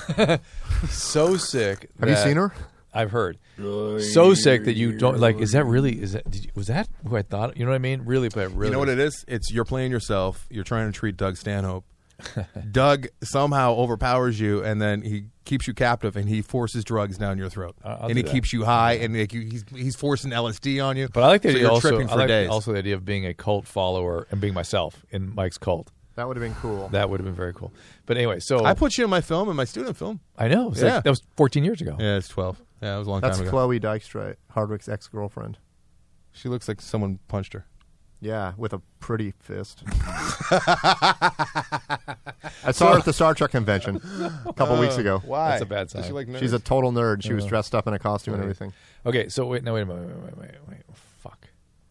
so sick. Have you that- seen her? I've heard. So sick that you don't like. Is that really? Is that? Did you, was that who I thought? You know what I mean? Really, but really. You know what it is? It's you're playing yourself. You're trying to treat Doug Stanhope. Doug somehow overpowers you, and then he keeps you captive, and he forces drugs down your throat, I'll and do he that. keeps you high, and like you, he's he's forcing L S D on you. But I like the so idea you're also. tripping I for like days. also the idea of being a cult follower and being myself in Mike's cult. That would have been cool. That would have been very cool. But anyway, so I put you in my film, in my student film. I know. It's Yeah. like, that was fourteen years ago. Yeah, it's twelve. Yeah, it was a long That's time ago. Chloe Dykstra, Hardwick's ex-girlfriend. She looks like someone punched her. Yeah, with a pretty fist. I saw her at the Star Trek convention a couple weeks ago. Why? That's a bad Does she sign. like nerds? She's a total nerd. She was Uh, dressed up in a costume and right. everything. Okay, so wait, no, wait a minute, wait, wait, wait, wait, wait. Fuck.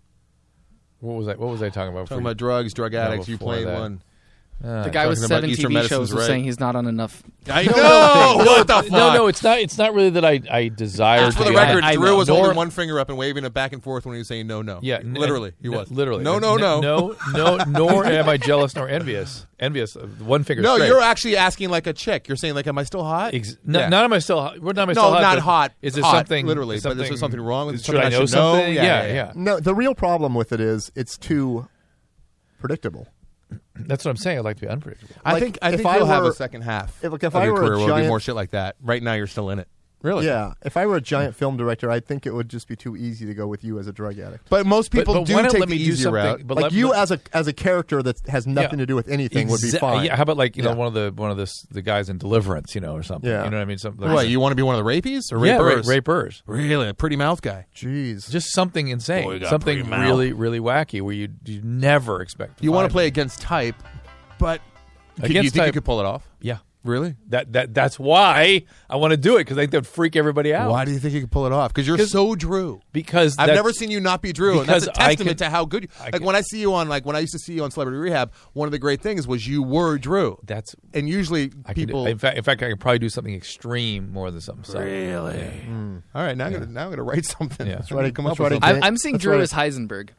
What was I? What was I talking about? Talking before about drugs, drug No, addicts. You before played that. one. Uh, The guy with talking about seven T Eastern V medicine's shows was right. saying he's not on enough. I know. What the fuck? No, no, it's not. It's not really that I I desire. Just for to the be- record, I, I Drew know. was Nor- holding one finger up and waving it back and forth when he was saying no, no. Yeah, n- literally, he n- was. literally. No, no, N- no, no, no. Nor am I jealous nor envious. Envious. of One finger. No, straight. you're actually asking like a chick. You're saying like, am I still hot? Ex- no, Yeah. Not am I still hot? Well, not am I No, still hot, not but hot. Is there Hot, something literally, but Something, is there something wrong with it? Should I Something I know should know? something? Yeah, Yeah, yeah, yeah. yeah. No, the real problem with it is it's too predictable. That's what I'm saying. I'd like to be unpredictable. I Like, think I if think I you'll have were- a second half. if- like, if of I your were a career, will be giant- more shit like that. Right now, you're still in it. Really? Yeah, if I were a giant film director, I think it would just be too easy to go with you as a drug addict. But most people but, but do why not take let the me do easier something? route. But Like let, you let- as a as a character that has nothing Yeah. to do with anything would be Exa- fine. Yeah, how about like you know Yeah. one of the one of the s- the guys in Deliverance, you know, or something. Yeah. You know what I mean? Something. What, you want to be one of the rapies or yeah, rapers? ra- rapers. Really, a pretty mouth guy. Jeez. Just something insane, Boy, you got something pretty mouth. really, really wacky where you you never expect. To You want find to play it. against type, but could- Against you think you type- could pull it off? Yeah, Really? that that that's why I want to do it because I think that would freak everybody out. Why do you think you could pull it off? Because you're 'Cause- so Drew. Because I've that's- never seen you not be Drew, and that's a because I testament can- to how good. You, I like can- when I see you on, like when I used to see you on Celebrity Rehab, one of the great things was you were Drew. That's And usually I can do- people. in fact, in fact, I could probably do something extreme more than something. subtle. Really? Yeah. All right, now I'm gonna now I'm gonna write something. Yeah. Let's That's right. come That's up with right. something. I, I'm seeing That's Drew right. as Heisenberg.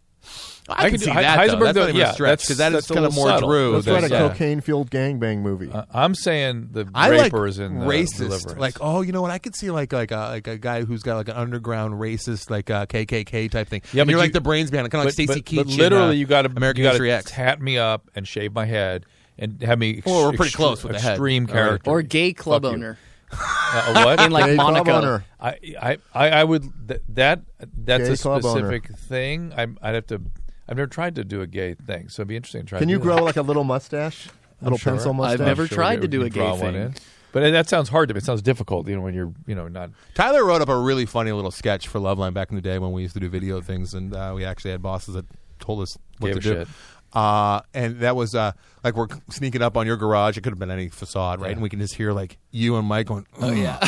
I, I can could see do- that. Heisenberg though. That's though, not even yeah, a stretch that's- because that is that's a kind of little more subtle. Drew. Let's than- write a yeah. cocaine-fueled gangbang movie. Uh, I'm saying the I like rapers in uh, racist. Deliverance. Like, oh, you know what? I could see like like a like a guy who's got like an underground racist like uh, K K K type thing. Yeah, and but you're you- like the brains behind it, kind of like but, Stacey but, Keach. but literally, in, uh, you got to American you gotta History X. tat me up and shave my head and have me. Ex- Well, we're pretty extre- close with the head. extreme All right. character Or gay club Fuck you. owner. Uh, a what? In like Gay club Monaco. owner. I, I, I I would th- that that's Gay a club owner. specific thing. I'm, I'd have to. I've never tried to do a gay thing, so it'd be interesting to try. Can to you do grow that. like a little mustache? Little sure. pencil I've mustache? I've never Sure, tried you to do can a gay draw one thing. in. But that sounds hard to me. It sounds difficult, you know, when you're, you know, not. Tyler wrote up a really funny little sketch for Loveline back in the day when we used to do video things, and uh, we actually had bosses that told us what Gave to a do. shit. Uh, and that was uh, like we're sneaking up on your garage. It could have been any facade, right? Yeah. And we can just hear like you and Mike going, "Oh yeah,"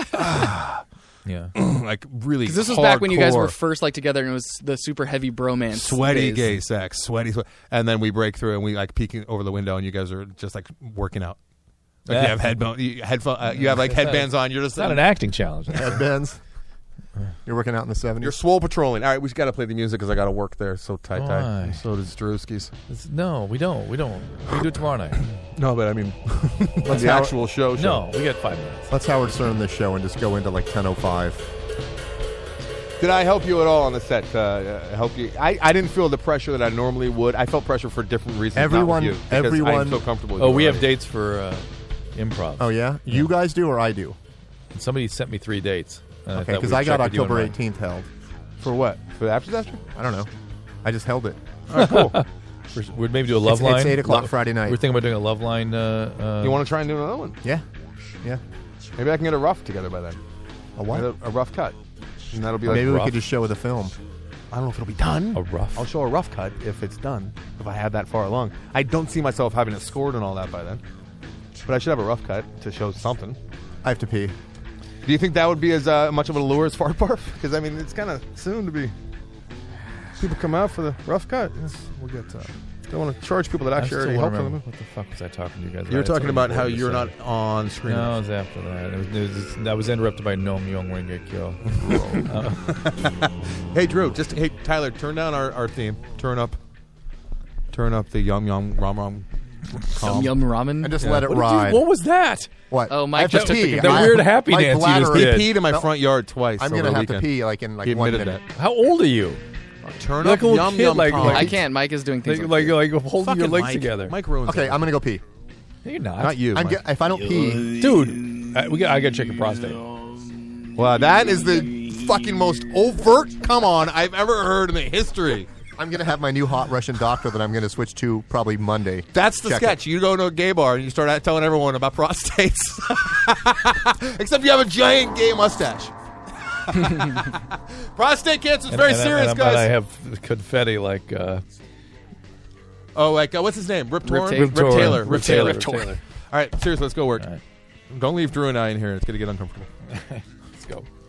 Yeah. like really. Because this was back when you guys hardcore, were first like together, and it was the super heavy bromance. sweaty days. gay sex, sweaty, sweat. And then we break through and we like peeking over the window, and you guys are just like working out. Like Yeah. you have headbone, you, headphone, uh, you have like headbands on. You're just It's not an acting challenge. Headbands. You're working out in the seventies. You're swole patrolling. All right, we just got to play the music because I got to work there. So tight, tight. Why? So does Drewski's. It's- no, we don't. We don't. We can do it tomorrow night. No, but I mean, Let's the Howard- actual show. show. No, we got five minutes. Let's Howard Stern this show and just go into like ten oh five. Did I help you at all on the set? Uh, uh, help you? I, I didn't feel the pressure that I normally would. I felt pressure for different reasons. not with Everyone- you, because everyone- I'm so comfortable. With Oh, you we have already. dates for uh, improv. Oh, yeah? You guys do or I do? Somebody sent me three dates. and Okay, thought because we'd I got check with you on October mine. eighteenth held. For what? For the after disaster? I don't know. I just held it. All right, cool. For- We'd maybe do a love It's- line. it's eight o'clock Lo- Friday night. We're thinking about doing a love line. Uh, uh, You want to try and do another one? Yeah. Yeah. Maybe I can get a rough together by then. A what? A, a rough cut, and that'll be like. Maybe we rough? could just show the film. I don't know if it'll be done. a rough? I'll show a rough cut if it's done. If I have that far along, I don't see myself having it scored and all that by then. But I should have a rough cut to show something. I have to pee. Do you think that would be as uh, much of an allure as Fart Barf? Because I mean, it's kind of soon to be. People come out for the rough cut. Yes, we'll get. Uh, don't want to charge people that I actually still already wanna helped them. remember what the fuck was I talking to you guys about? You were I had talking something about how important to you're say. not on screen. No, it was after that. It was, it was, that was interrupted by Noam Young Renge Kyo. Hey Drew, just hey Tyler, turn down our, our theme. Turn up, turn up the yum yum rom rom. Yum yum ramen. And just let it What, did ride. you, what was that? What? Oh, I Mike have to just took pee. the- That I- weird happy my dance you just bladder- He did. peed in my No. front yard twice. I'm over gonna the have to weekend. pee like in like He one admitted minute. that. How old are you? Turn Like up a little yum kid, yum like- Tom. like- I can't. Mike is doing things Like, like, like, like holding Fucking your legs Mike. together. Mike ruins. Okay, it. I'm gonna go pee. No, you're not. Not you. I'm Mike. ge- if I don't pee, Dude, I, we got, I got to check your prostate. Wow, that is the fucking most overt come on I've ever heard in the history. I'm gonna have my new hot Russian doctor that I'm gonna switch to probably Monday. That's the Check sketch. You go to a gay bar and you start out telling everyone about prostates. Except you have a giant gay mustache. Prostate cancer is And- very and- serious, and, guys. But I have confetti like uh, oh, like uh, what's his name? Rip Torn? Rip Rip Torn. Taylor. Rip Rip Taylor. Taylor. Rip Taylor. All right, seriously, let's go work. All right. Don't leave Drew and I in here. It's going to get uncomfortable. Let's go.